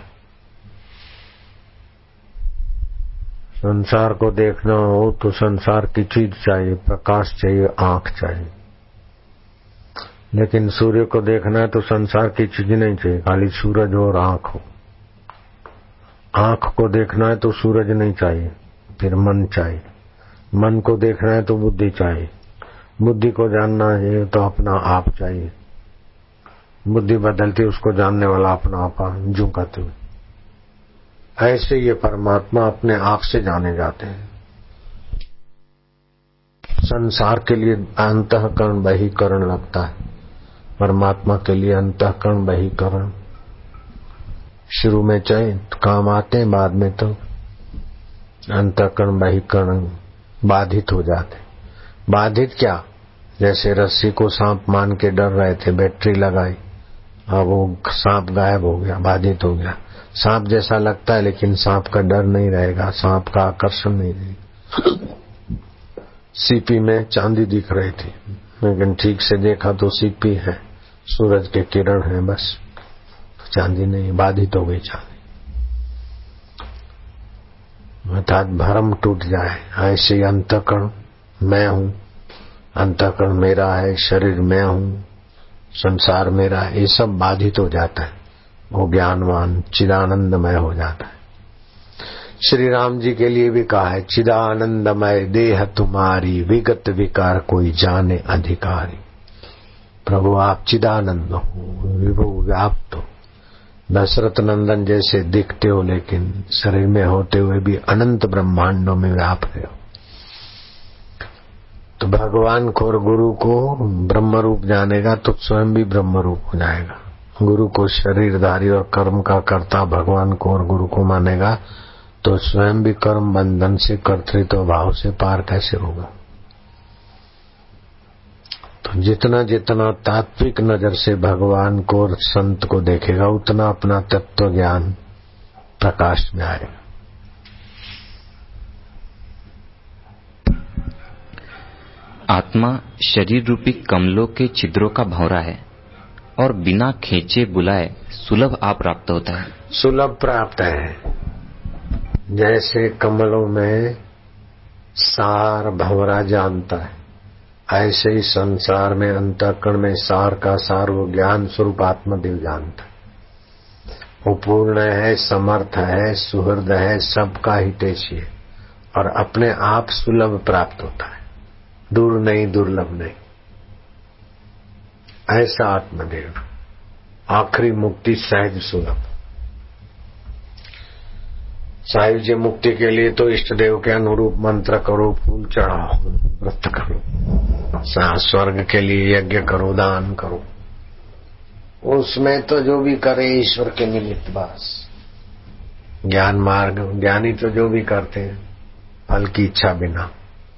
संसार को देखना हो तो संसार की चीज चाहिए, प्रकाश चाहिए, आंख चाहिए। लेकिन सूर्य को देखना है तो संसार की चीज नहीं चाहिए, खाली सूरज हो और आंख हो। आंख को देखना है तो सूरज नहीं चाहिए, फिर मन चाहिए। मन को देखना है तो बुद्धि चाहिए। बुद्धि को जानना है तो अपना आप चाहिए। बुद्धि बदलती, उसको जानने वाला अपना आप जो कहते हुए। ऐसे ये परमात्मा अपने आप से जाने जाते हैं। संसार के लिए अंतःकरण बहिकरण लगता है, परमात्मा के लिए अंतःकरण बहिकरण शुरू में चाहे काम आते हैं, बाद में तो अंतःकरण बहिकरण बाधित हो जाते। बाधित क्या? जैसे रस्सी को सांप मान के डर रहे थे, बैटरी लगाई, अब वो सांप गायब हो गया, बाधित हो गया। सांप जैसा लगता है लेकिन सांप का डर नहीं रहेगा, सांप का आकर्षण नहीं रहेगा। सीपी में चांदी दिख रही थी, लेकिन ठीक से देखा तो सीपी है, सूरज के किरण है, बस चांदी नहीं, बाधित हो गई चांदी। अर्थात भ्रम टूट जाए। ऐसे अंतःकरण मैं हूं, अंतःकरण मेरा है, शरीर मैं हूं, संसार मेरा है, ये सब बाधित हो जाता है। वो ज्ञानवान चिदानंदमय हो जाता है। श्री राम जी के लिए भी कहा है, चिदानंदमय देह तुम्हारी, विगत विकार कोई जाने अधिकारी। प्रभु आप चिदानंद हो, विभु व्याप्त हो, दशरथ नंदन जैसे दिखते हो, लेकिन शरीर में होते हुए भी अनंत ब्रह्मांडों में व्याप रहे हो। तो भगवान को और गुरु को ब्रह्म रूप जानेगा तो स्वयं भी ब्रह्म रूप हो जाएगा। गुरु को शरीरधारी और कर्म का कर्ता भगवान को और गुरु को मानेगा तो स्वयं भी कर्म बंधन से, कर्तृत्व भाव से पार कैसे होगा? तो जितना जितना तात्विक नजर से भगवान को और संत को देखेगा, उतना अपना तत्व ज्ञान प्रकाश में आएगा। आत्मा शरीर रूपी कमलों के छिद्रों का भंवरा है और बिना खींचे बुलाए सुलभ आ प्राप्त होता है। सुलभ प्राप्त है। जैसे कमलों में सार भंवरा जानता है, ऐसे ही संसार में अंतःकरण में सार का सार वो ज्ञान स्वरूप आत्मदेव जानता है। वो पूर्ण है, समर्थ है, सुहृद है, सबका हितैषी है और अपने आप सुलभ प्राप्त होता है, दूर नहीं, दुर्लभ नहीं। ऐसा आत्मदेव आखिरी मुक्ति सहज सुलभ। साहित्य मुक्ति के लिए तो इष्ट देव के अनुरूप मंत्र करो, फूल चढ़ाओ, व्रत करो, स्वर्ग के लिए यज्ञ करो, दान करो, उसमें तो जो भी करे ईश्वर के निमित्त बस। ज्ञान मार्ग ज्ञानी तो जो भी करते हैं फल की इच्छा बिना,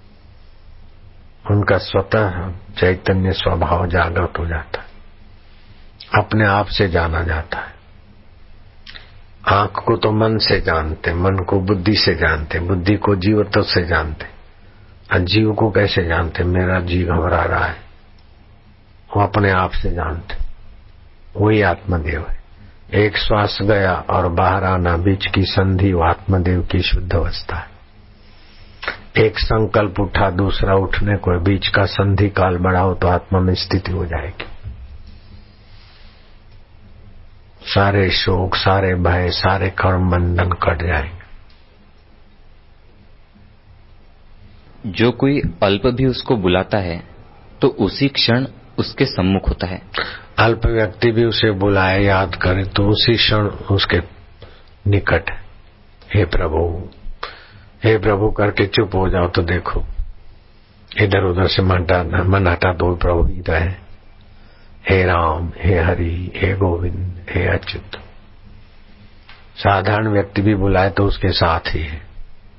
उनका स्वतः चैतन्य स्वभाव जागृत हो जाता है, अपने आप से जाना जाता है। आंख को तो मन से जानते, मन को बुद्धि से जानते, बुद्धि को जीवत्व से जानते, और जीव को कैसे जानते? मेरा जी घबरा रहा है, वो अपने आप से जानते। वही आत्मदेव है। एक श्वास गया और बाहर आना, बीच की संधि वो आत्मदेव की शुद्ध अवस्था है। एक संकल्प उठा, दूसरा उठने को, बीच का संधि काल बढ़ाओ तो आत्मा में स्थिति हो जाएगी। सारे शोक, सारे भय, सारे कर्म बंधन कट जाएंगे। जो कोई अल्प भी उसको बुलाता है तो उसी क्षण उसके सम्मुख होता है। अल्प व्यक्ति भी उसे बुलाए, याद करे तो उसी क्षण उसके निकट है। हे प्रभु, हे प्रभु करके चुप हो जाओ तो देखो इधर उधर से मन हटा तो प्रभु इधर है। हे राम, हे हरि, हे गोविंद, हे अच्युत। साधारण व्यक्ति भी बुलाए तो उसके साथ ही है।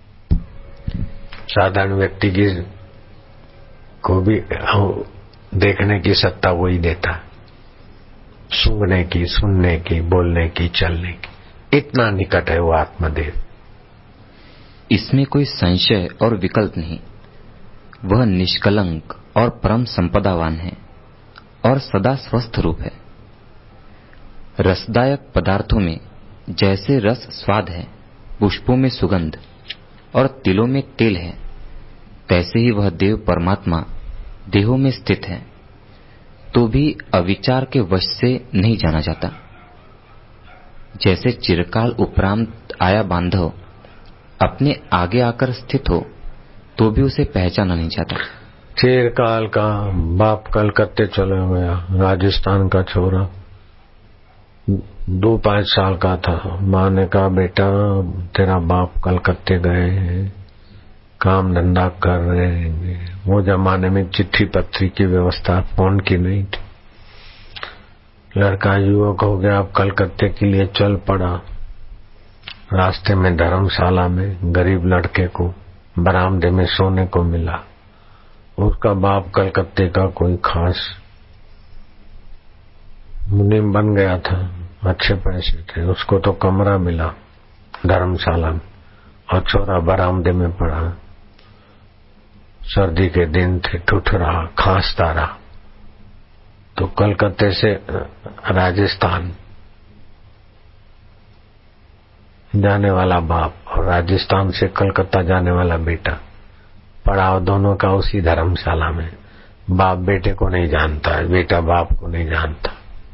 साधारण व्यक्ति की को भी देखने की सत्ता वही देता, सूंघने की, सुनने की, बोलने की, चलने की। इतना निकट है वो आत्मदेव। इसमें कोई संशय और विकल्प नहीं। वह निष्कलंक और परम संपदावान है और सदा स्वस्थ रूप है। रसदायक पदार्थों में जैसे रस स्वाद है, पुष्पों में सुगंध और तिलों में तेल है, तैसे ही वह देव परमात्मा देहों में स्थित है तो भी अविचार के वश से नहीं जाना जाता। जैसे चिरकाल उपरांत आया बांधव अपने आगे आकर स्थित हो तो भी उसे पहचाना नहीं जाता। चिरकाल का बाप कलकत्ते चले गया, राजस्थान का छोरा, 2-5 साल का था। माँ ने कहा बेटा तेरा बाप कलकत्ते गए हैं, काम धंधा कर रहे हैं। वो जमाने में चिट्ठी पत्री की व्यवस्था, फोन की नहीं थी। लड़का युवक हो गया, अब कलकत्ते के लिए चल पड़ा। रास्ते में धर्मशाला में गरीब लड़के को बरामदे में सोने को मिला। उसका बाप कलकत्ते का कोई खास मुनीम बन गया था, अच्छे पैसे थे, उसको तो कमरा मिला धर्मशाला में और छोरा बरामदे में पड़ा। सर्दी के दिन थे, ठुठ रहा, खांसता रहा। तो कलकत्ते से राजस्थान जाने वाला बाप और राजस्थान से कलकत्ता जाने वाला बेटा, पड़ाव दोनों का उसी धर्मशाला में। बाप बेटे को नहीं जानता है, बेटा बाप को नहीं जानता।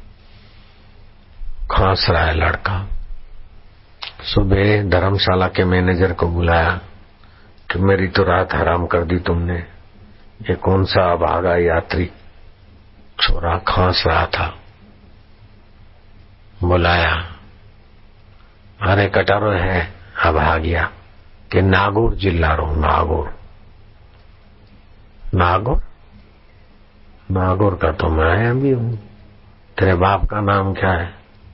खांस रहा है लड़का। सुबह धर्मशाला के मैनेजर को बुलाया कि मेरी तो रात हराम कर दी तुमने। ये कौन सा अभागा यात्री छोरा खांस रहा था। बुलाया, अरे कटारो है अभागिया कि नागौर जिला रो। नागौर नागौर नागौर का तो मैं भी हूँ। तेरे बाप का नाम क्या है?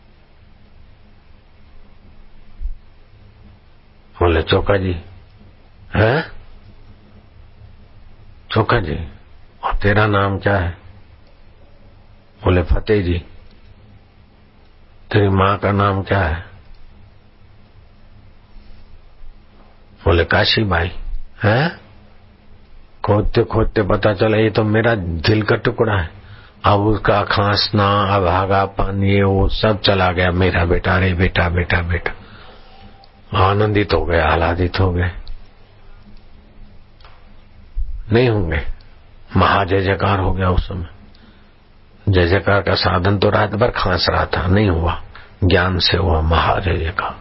बोले चोका जी। है चोका जी। और तेरा नाम क्या है? बोले फतेह जी। तेरी माँ का नाम क्या है? बोले काशी बाई। है खोदते खोदते पता चला ये तो मेरा दिल का टुकड़ा है। अब उसका खांसना, अभागापन, ये वो सब चला गया। मेरा बेटा, अरे बेटा बेटा बेटा। आनंदित हो गए, आह्लादित हो गए। नहीं होंगे, महा जय जयकार हो गया उस समय। जय जयकार का साधन तो रात भर खांस रहा था, नहीं हुआ, ज्ञान से हुआ महा जय जयकार।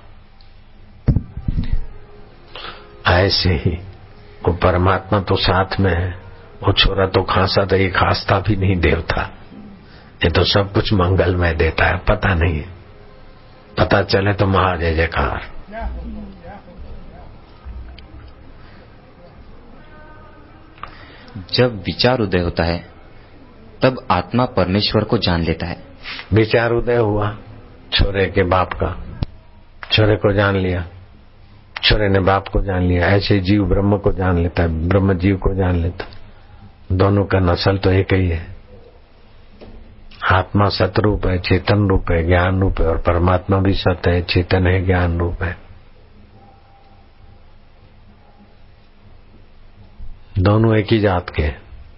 ऐसे ही वो परमात्मा तो साथ में है। वो छोरा तो खांसा था, ये खांसता भी नहीं देवता। ये तो सब कुछ मंगलमय देता है, पता नहीं है। पता चले तो महा जय जयकार। जब विचार उदय होता है तब आत्मा परमेश्वर को जान लेता है। विचार उदय हुआ छोरे के बाप का, छोरे को जान लिया, छोरे ने बाप को जान लिया। ऐसे जीव ब्रह्म को जान लेता है, ब्रह्म जीव को जान लेता है। दोनों का नस्ल तो एक ही है। आत्मा सतरूप है, चेतन रूप है, ज्ञान रूप है, और परमात्मा भी सत्य है, चेतन है, ज्ञान रूप है। दोनों एक ही जात के।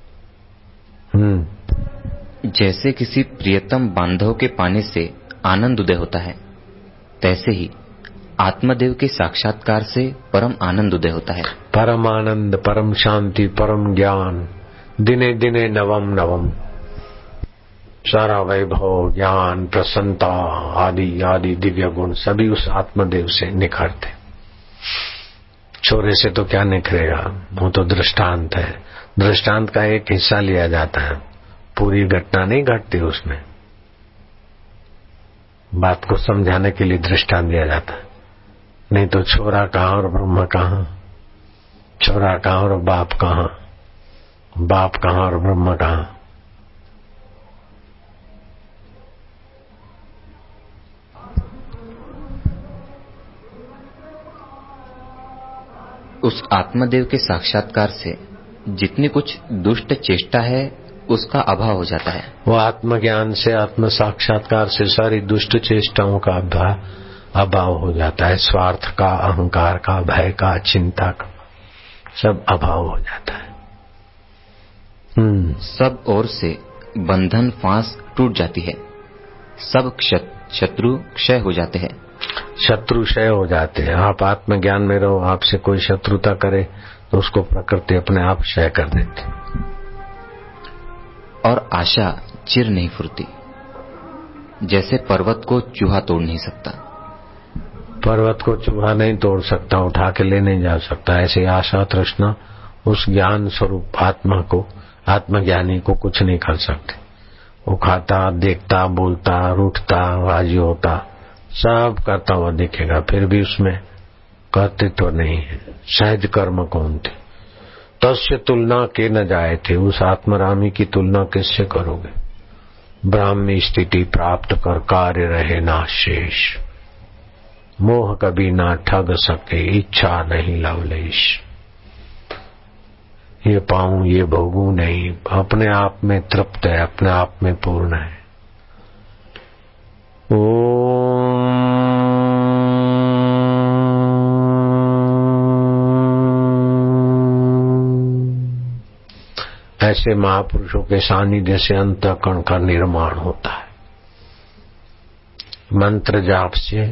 जैसे किसी प्रियतम बांधव के पाने से आनंद उदय होता है, तैसे ही आत्मदेव के साक्षात्कार से परम आनंद उदय होता है। परम आनंद, परम शांति, परम ज्ञान, दिने दिने नवम नवम। सारा वैभव, ज्ञान, प्रसन्नता आदि आदि दिव्य गुण सभी उस आत्मदेव से निखरते। छोरे से तो क्या निखरेगा, वो तो दृष्टांत है। दृष्टांत का एक हिस्सा लिया जाता है, पूरी घटना नहीं घटती उसमें। बात को समझाने के लिए दृष्टांत दिया जाता है, नहीं तो छोरा कहाँ और ब्रह्म कहाँ, छोरा कहाँ और बाप कहाँ, बाप कहाँ और ब्रह्म कहाँ। उस आत्मदेव के साक्षात्कार से जितनी कुछ दुष्ट चेष्टा है उसका अभाव हो जाता है। वो आत्मज्ञान से, आत्म साक्षात्कार से सारी दुष्ट चेष्टाओं का अभाव हो जाता है। स्वार्थ का, अहंकार का, भय का, चिंता का सब अभाव हो जाता है। सब ओर से बंधन फांस टूट जाती है। सब शत्रु क्षय हो जाते हैं। शत्रु क्षय हो जाते हैं। आप आत्मज्ञान में रहो, आपसे कोई शत्रुता करे तो उसको प्रकृति अपने आप क्षय कर देती। और आशा चिर नहीं फुरती। जैसे पर्वत को चूहा तोड़ नहीं सकता, पर्वत को चूहा नहीं तोड़ सकता, उठा के ले नहीं जा सकता, ऐसे आशा तृष्णा उस ज्ञान स्वरूप आत्मा को, आत्मज्ञानी को कुछ नहीं कर सकते। वो खाता, देखता, बोलता, रूठता, राजी होता, सब करता हुआ दिखेगा, फिर भी उसमें कर्तृत्व नहीं है। सहज कर्म कौन थे, तस्य तुलना के न जाए थे। उस आत्मरामी की तुलना किससे करोगे। ब्राह्मी स्थिति प्राप्त कर कार्य रहे ना शेष। मोह कभी ना ठग सके, इच्छा नहीं लवलेश। ये पाऊं ये भोगूं नहीं, अपने आप में तृप्त है, अपने आप में पूर्ण है। ऐसे महापुरुषों के सानिध्य से अंतःकरण का निर्माण होता है। मंत्र जाप से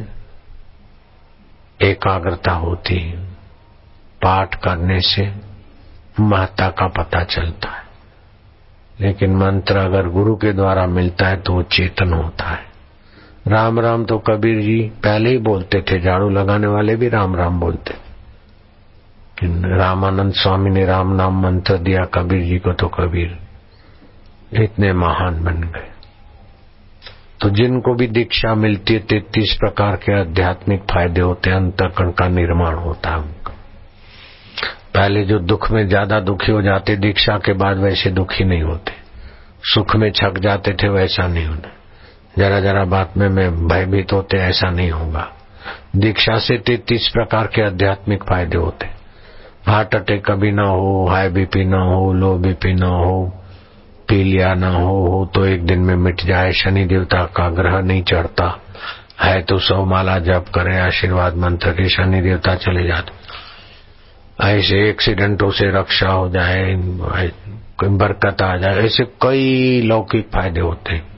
एकाग्रता होती है, पाठ करने से महत्ता का पता चलता है। लेकिन मंत्र अगर गुरु के द्वारा मिलता है तो वो चेतन होता है। राम राम तो कबीर जी पहले ही बोलते थे, झाड़ू लगाने वाले भी राम राम बोलते थे। रामानंद स्वामी ने राम नाम मंत्र दिया कबीर जी को, तो कबीर इतने महान बन गए। तो जिनको भी दीक्षा मिलती है 33 प्रकार के आध्यात्मिक फायदे होते हैं, अंतःकरण का निर्माण होता है उनका। पहले जो दुख में ज्यादा दुखी हो जाते, दीक्षा के बाद वैसे दुखी नहीं होते। सुख में छक जाते थे, वैसा नहीं होना। जरा जरा बात में भयभीत होते, ऐसा नहीं होगा। दीक्षा से 33 प्रकार के आध्यात्मिक फायदे होते। हार्ट अटैक कभी ना हो, हाई बीपी ना हो, लो बीपी ना हो, पीलिया ना हो तो एक दिन में मिट जाए। शनि देवता का ग्रह नहीं चढ़ता है तो 100 माला जप करे, आशीर्वाद मंत्र के शनि देवता चले जाते। ऐसे एक्सीडेंटों से रक्षा हो जाए, कोई बरकत आ जाए, ऐसे कई लौकिक फायदे होते हैं।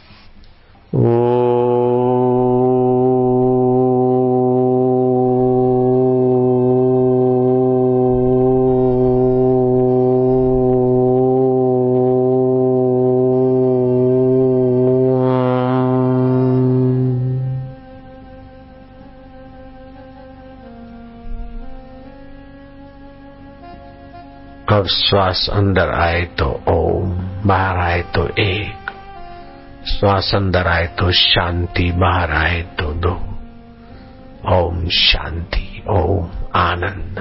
अब श्वास अंदर आए तो ओम, बाहर आए तो एक। श्वास अंदर आए तो शांति, बाहर आए तो 2। ओम शांति, ओम आनंद।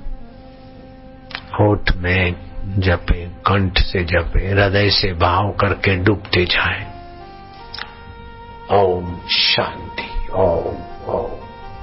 होठ में जपे, कंठ से जपे, हृदय से भाव करके डूबते जाए। ओम शांति, ओम ओम।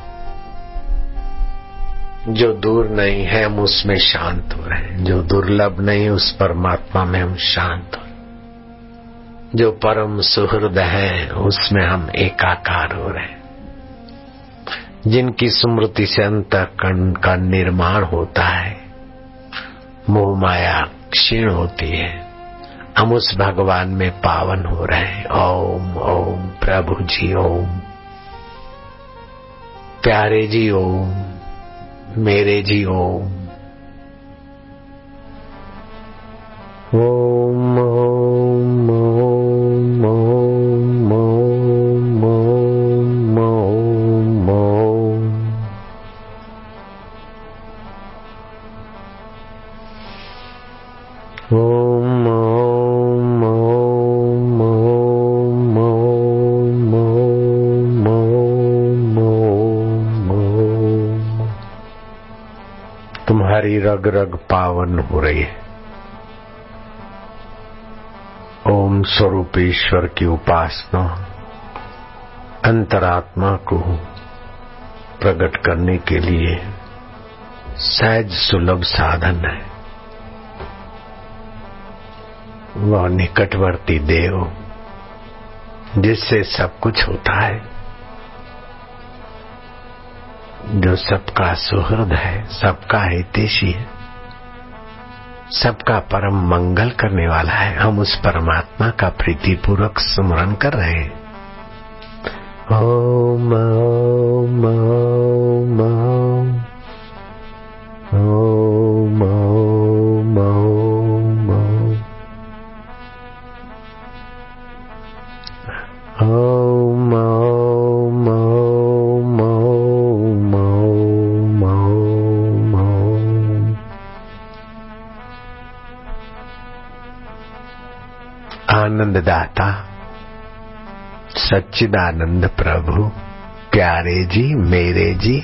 जो दूर नहीं है हम उसमें शांत हो रहे हैं, जो दुर्लभ नहीं उस परमात्मा में हम शांत हो रहे हैं, जो परम सुहृद है उसमें हम एकाकार हो रहे हैं। जिनकी स्मृति से अंतःकरण का निर्माण होता है, मोह माया क्षीण होती है, हम उस भगवान में पावन हो रहे हैं। ओम ओम प्रभु जी ओम, प्यारे जी ओम, मेरे जी ओम। ओम ओम ओम ओम ओम ओम ओम ओम। ओम ओम ओम ओम ओम ओम ओम ओम। तुम्हारी रग रग पावन हो रही है। ओम स्वरूप ईश्वर की उपासना अंतरात्मा को प्रकट करने के लिए सहज सुलभ साधन है। वह निकटवर्ती देव जिससे सब कुछ होता है, जो सबका सुहृद है, सबका हितैषी है, सबका परम मंगल करने वाला है, हम उस परमात्मा का प्रीतिपूर्वक स्मरण कर रहे हैं। ओम ओम ओम ओम ओम ओम ओम ओम ओम ओम ओम ओम। आनंददाता सच्चिदानंद प्रभु, प्यारे जी, मेरे जी,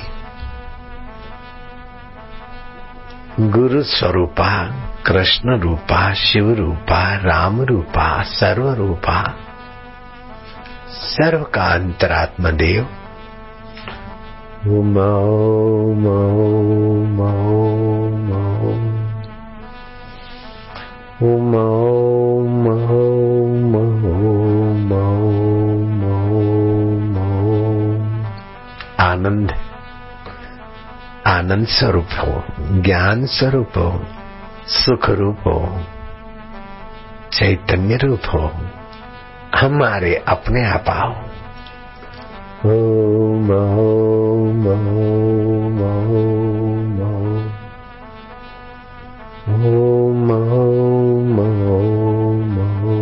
गुरु स्वरूपा, कृष्ण रूपा, शिव रूपा, राम रूपा, सर्व रूपा, सर्व का अंतरात्मा देव। ओम ओम ओम ओम ओम ओम ओम ओम ओम ओम ओम। आनंद, आनंद स्वरूप हो, ज्ञान स्वरूप हो, सुख रूप हो, चैतन्य रूप हो, हमारे अपने आप आओ। ओम ओम ओम ओम ओम ओम ओम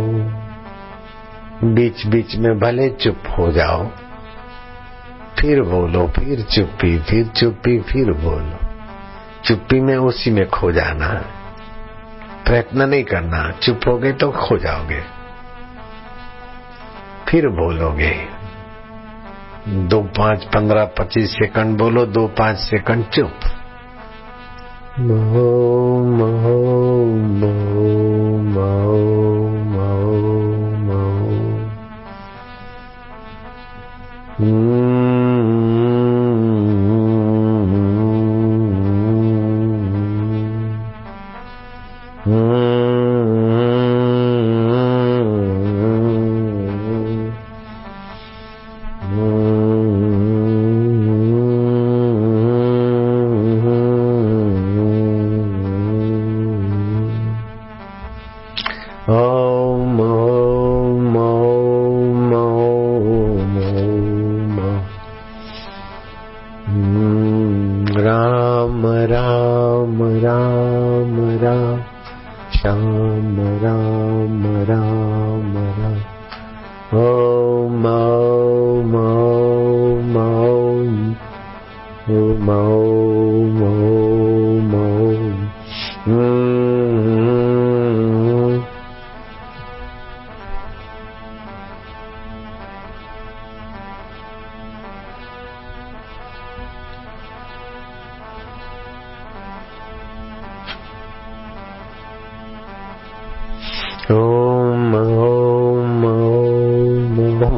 ओम। बीच बीच में भले चुप हो जाओ, फिर बोलो, फिर चुप्पी, फिर चुप्पी, फिर बोलो। चुप्पी में उसी में खो जाना, प्रयत्न नहीं करना। चुप हो गए तो खो जाओगे, फिर बोलोगे। 2, 5, 15, 25 सेकंड बोलो, 2, 5 सेकंड चुप। ओम ओम ओम ओम राम राम राम राम, श्याम राम राम राम। ओम ओम ओम ओम ओम ओम ओम। ओम ओम ओम ओम।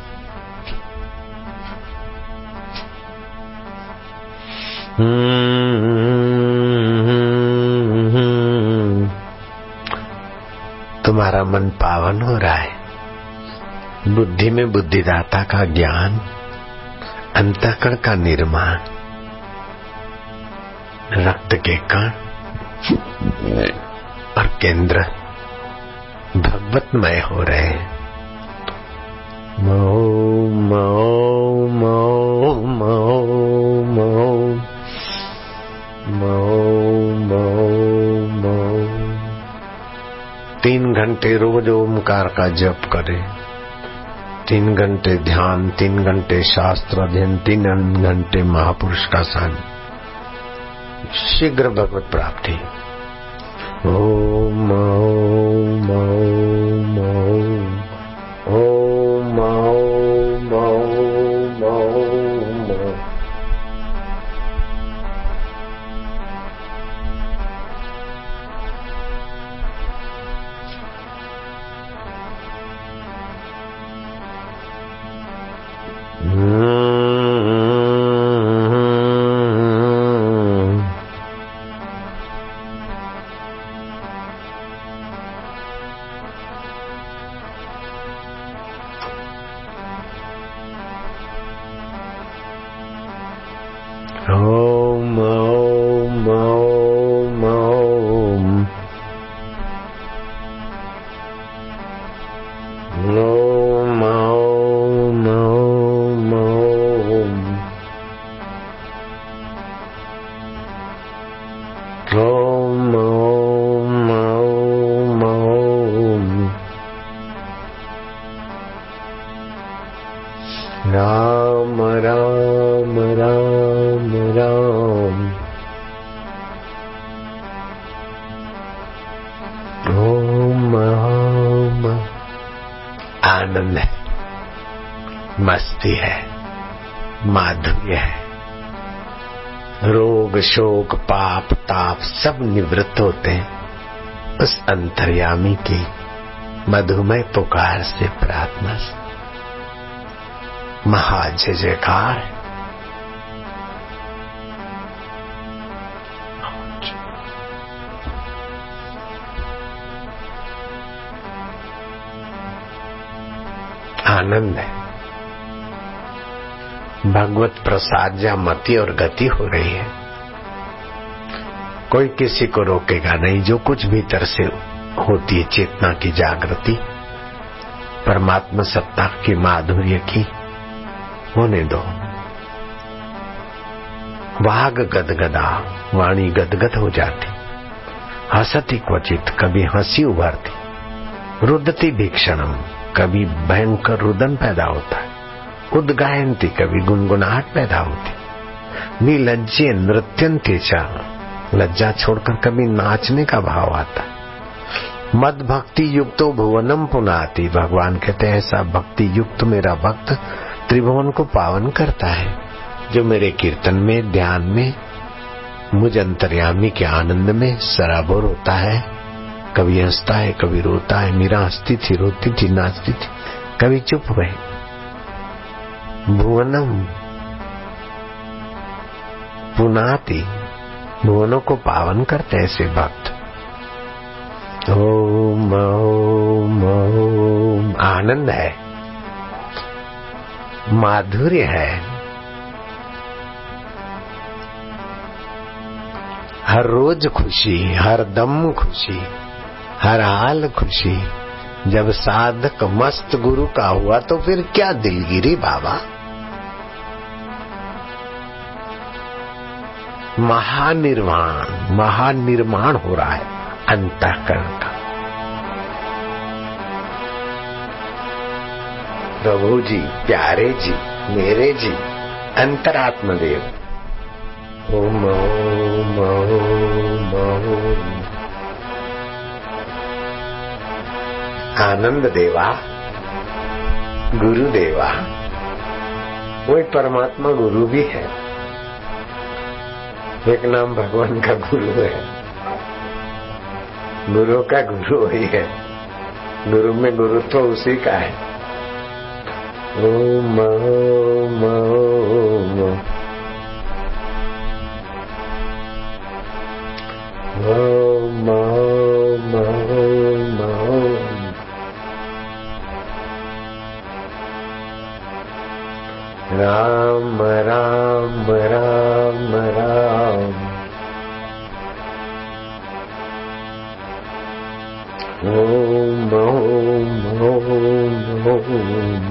तुम्हारा मन पावन हो रहा है। बुद्धि में बुद्धिदाता का ज्ञान, अंतःकरण का निर्माण, रक्त के कण और केंद्र भगवतमय हो रहे हैं। ओम ओम ओम ओम ओम ओम ओम। 3 घंटे रोज ओमकार का जप करें, 3 घंटे ध्यान, 3 घंटे शास्त्र अध्ययन, 3 घंटे महापुरुष का सान, शीघ्र भगवत प्राप्ति। ओम ओम ओम ओम ओम ओम ओम ओम। ओम ओम ओम ओम ओम ओम ओम ओम ओम ओम ओम ओम। राम राम राम राम। ओम ओम। आनंद है, मस्ती है, माधुर्य है। रोग शोक पाप ताप सब निवृत्त होते हैं उस अंतर्यामी की मधुमय पुकार से, प्रार्थना से। महा जय जयकार। आनंद है। भगवत प्रसाद या मति और गति हो रही है। कोई किसी को रोकेगा नहीं। जो कुछ भीतर से होती है चेतना की जागृति, परमात्मा सत्ता की माधुर्य की, होने दो। वाग गदगदा, वाणी गदगद हो जाती। हंसती क्वचित, कभी हंसी उभरती। रुदती भीक्षणम, कभी भयंकर रुदन पैदा होता है। उद्गायंती, कभी गुनगुनाहट पैदा होती। निलज्जे नृत्यंते च, लज्जा छोड़कर कभी नाचने का भाव आता है। मद भक्ति युक्तो भुवनम पुनाति, भगवान कहते हैं ऐसा भक्ति युक्त मेरा भक्त त्रिभुवन को पावन करता है, जो मेरे कीर्तन में, ध्यान में, मुझ अंतर्यामी के आनंद में सराबोर होता है। कभी हंसता है, कभी रोता है। मीरा हंसती थी, रोती थी, नाचती थी, कभी चुप हुए। भुवनम पुनाति, भुवनों को पावन करते ऐसे भक्त। ओम ओम ओम, आनंद है, माधुर्य है। हर रोज खुशी, हर दम खुशी, हर हाल खुशी। जब साधक मस्त गुरु का हुआ तो फिर क्या दिलगिरी बाबा। महानिर्वाण, महानिर्माण हो रहा है अंतःकरण का। प्रभु जी, प्यारे जी, मेरे जी, अंतरात्मदेव। ओम ओम ओम ओम। आनंद देवा, गुरु देवा, वही परमात्मा गुरु भी है। एक नाम भगवान का गुरु है। गुरु का गुरु वही है। गुरु में गुरु तो उसी का है। ओम ओम ओम ओम ओम ओम ओम। राम राम राम राम। ओम ओम ओम ओम।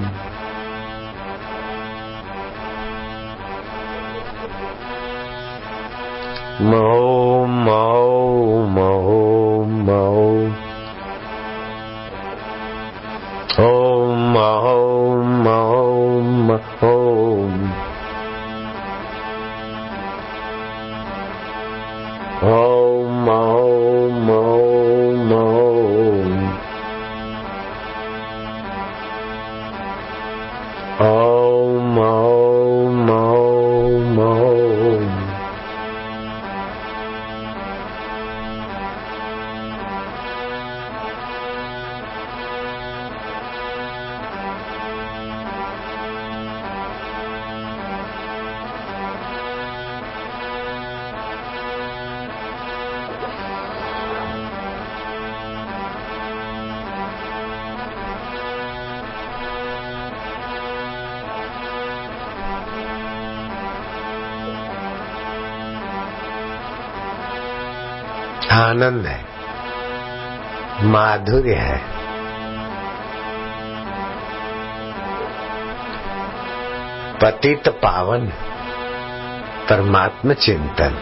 ओम ओम ओम ओम। ओम ओम ओम ओम। ओम ओम ओम ओम। ओम ओम ओम ओम। आनंद है, माधुर्य है। पतित पावन परमात्म चिंतन।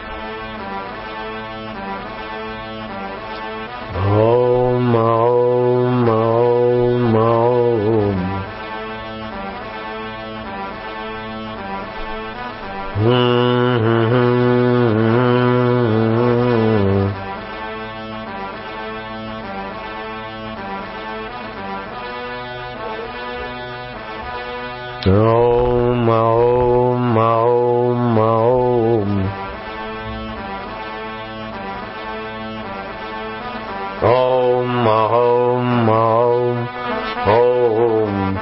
ओम ओम ओम ओम। ओम ओम ओम ओम। ओम ओम ओम ओम।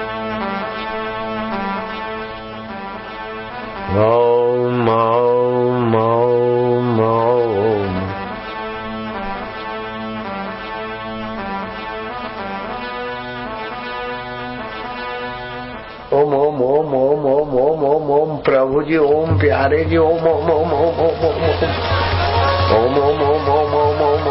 ओम ओम ओम ओम। प्रभु जी ओम, प्यारे जी ओम ओम ओम ओम ओम ओम ओम ओम ओम ओम ओम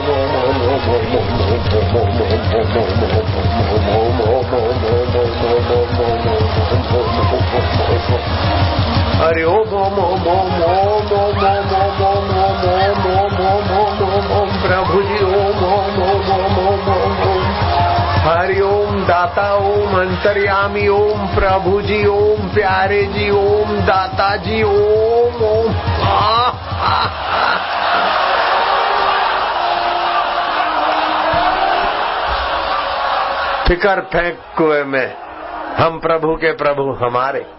हरि ओम ओम ओम ओम ओम ओम ओम प्रभु जी ओम ओम ओम ओम ओम ओम हरि ओम, दाता ओम, अंतर्यामी ओम, प्रभु जी ओम, प्यारे जी ओम, दाता जी ओम ओम। फिकर फेंक कुएं में, हम प्रभु के प्रभु हमारे।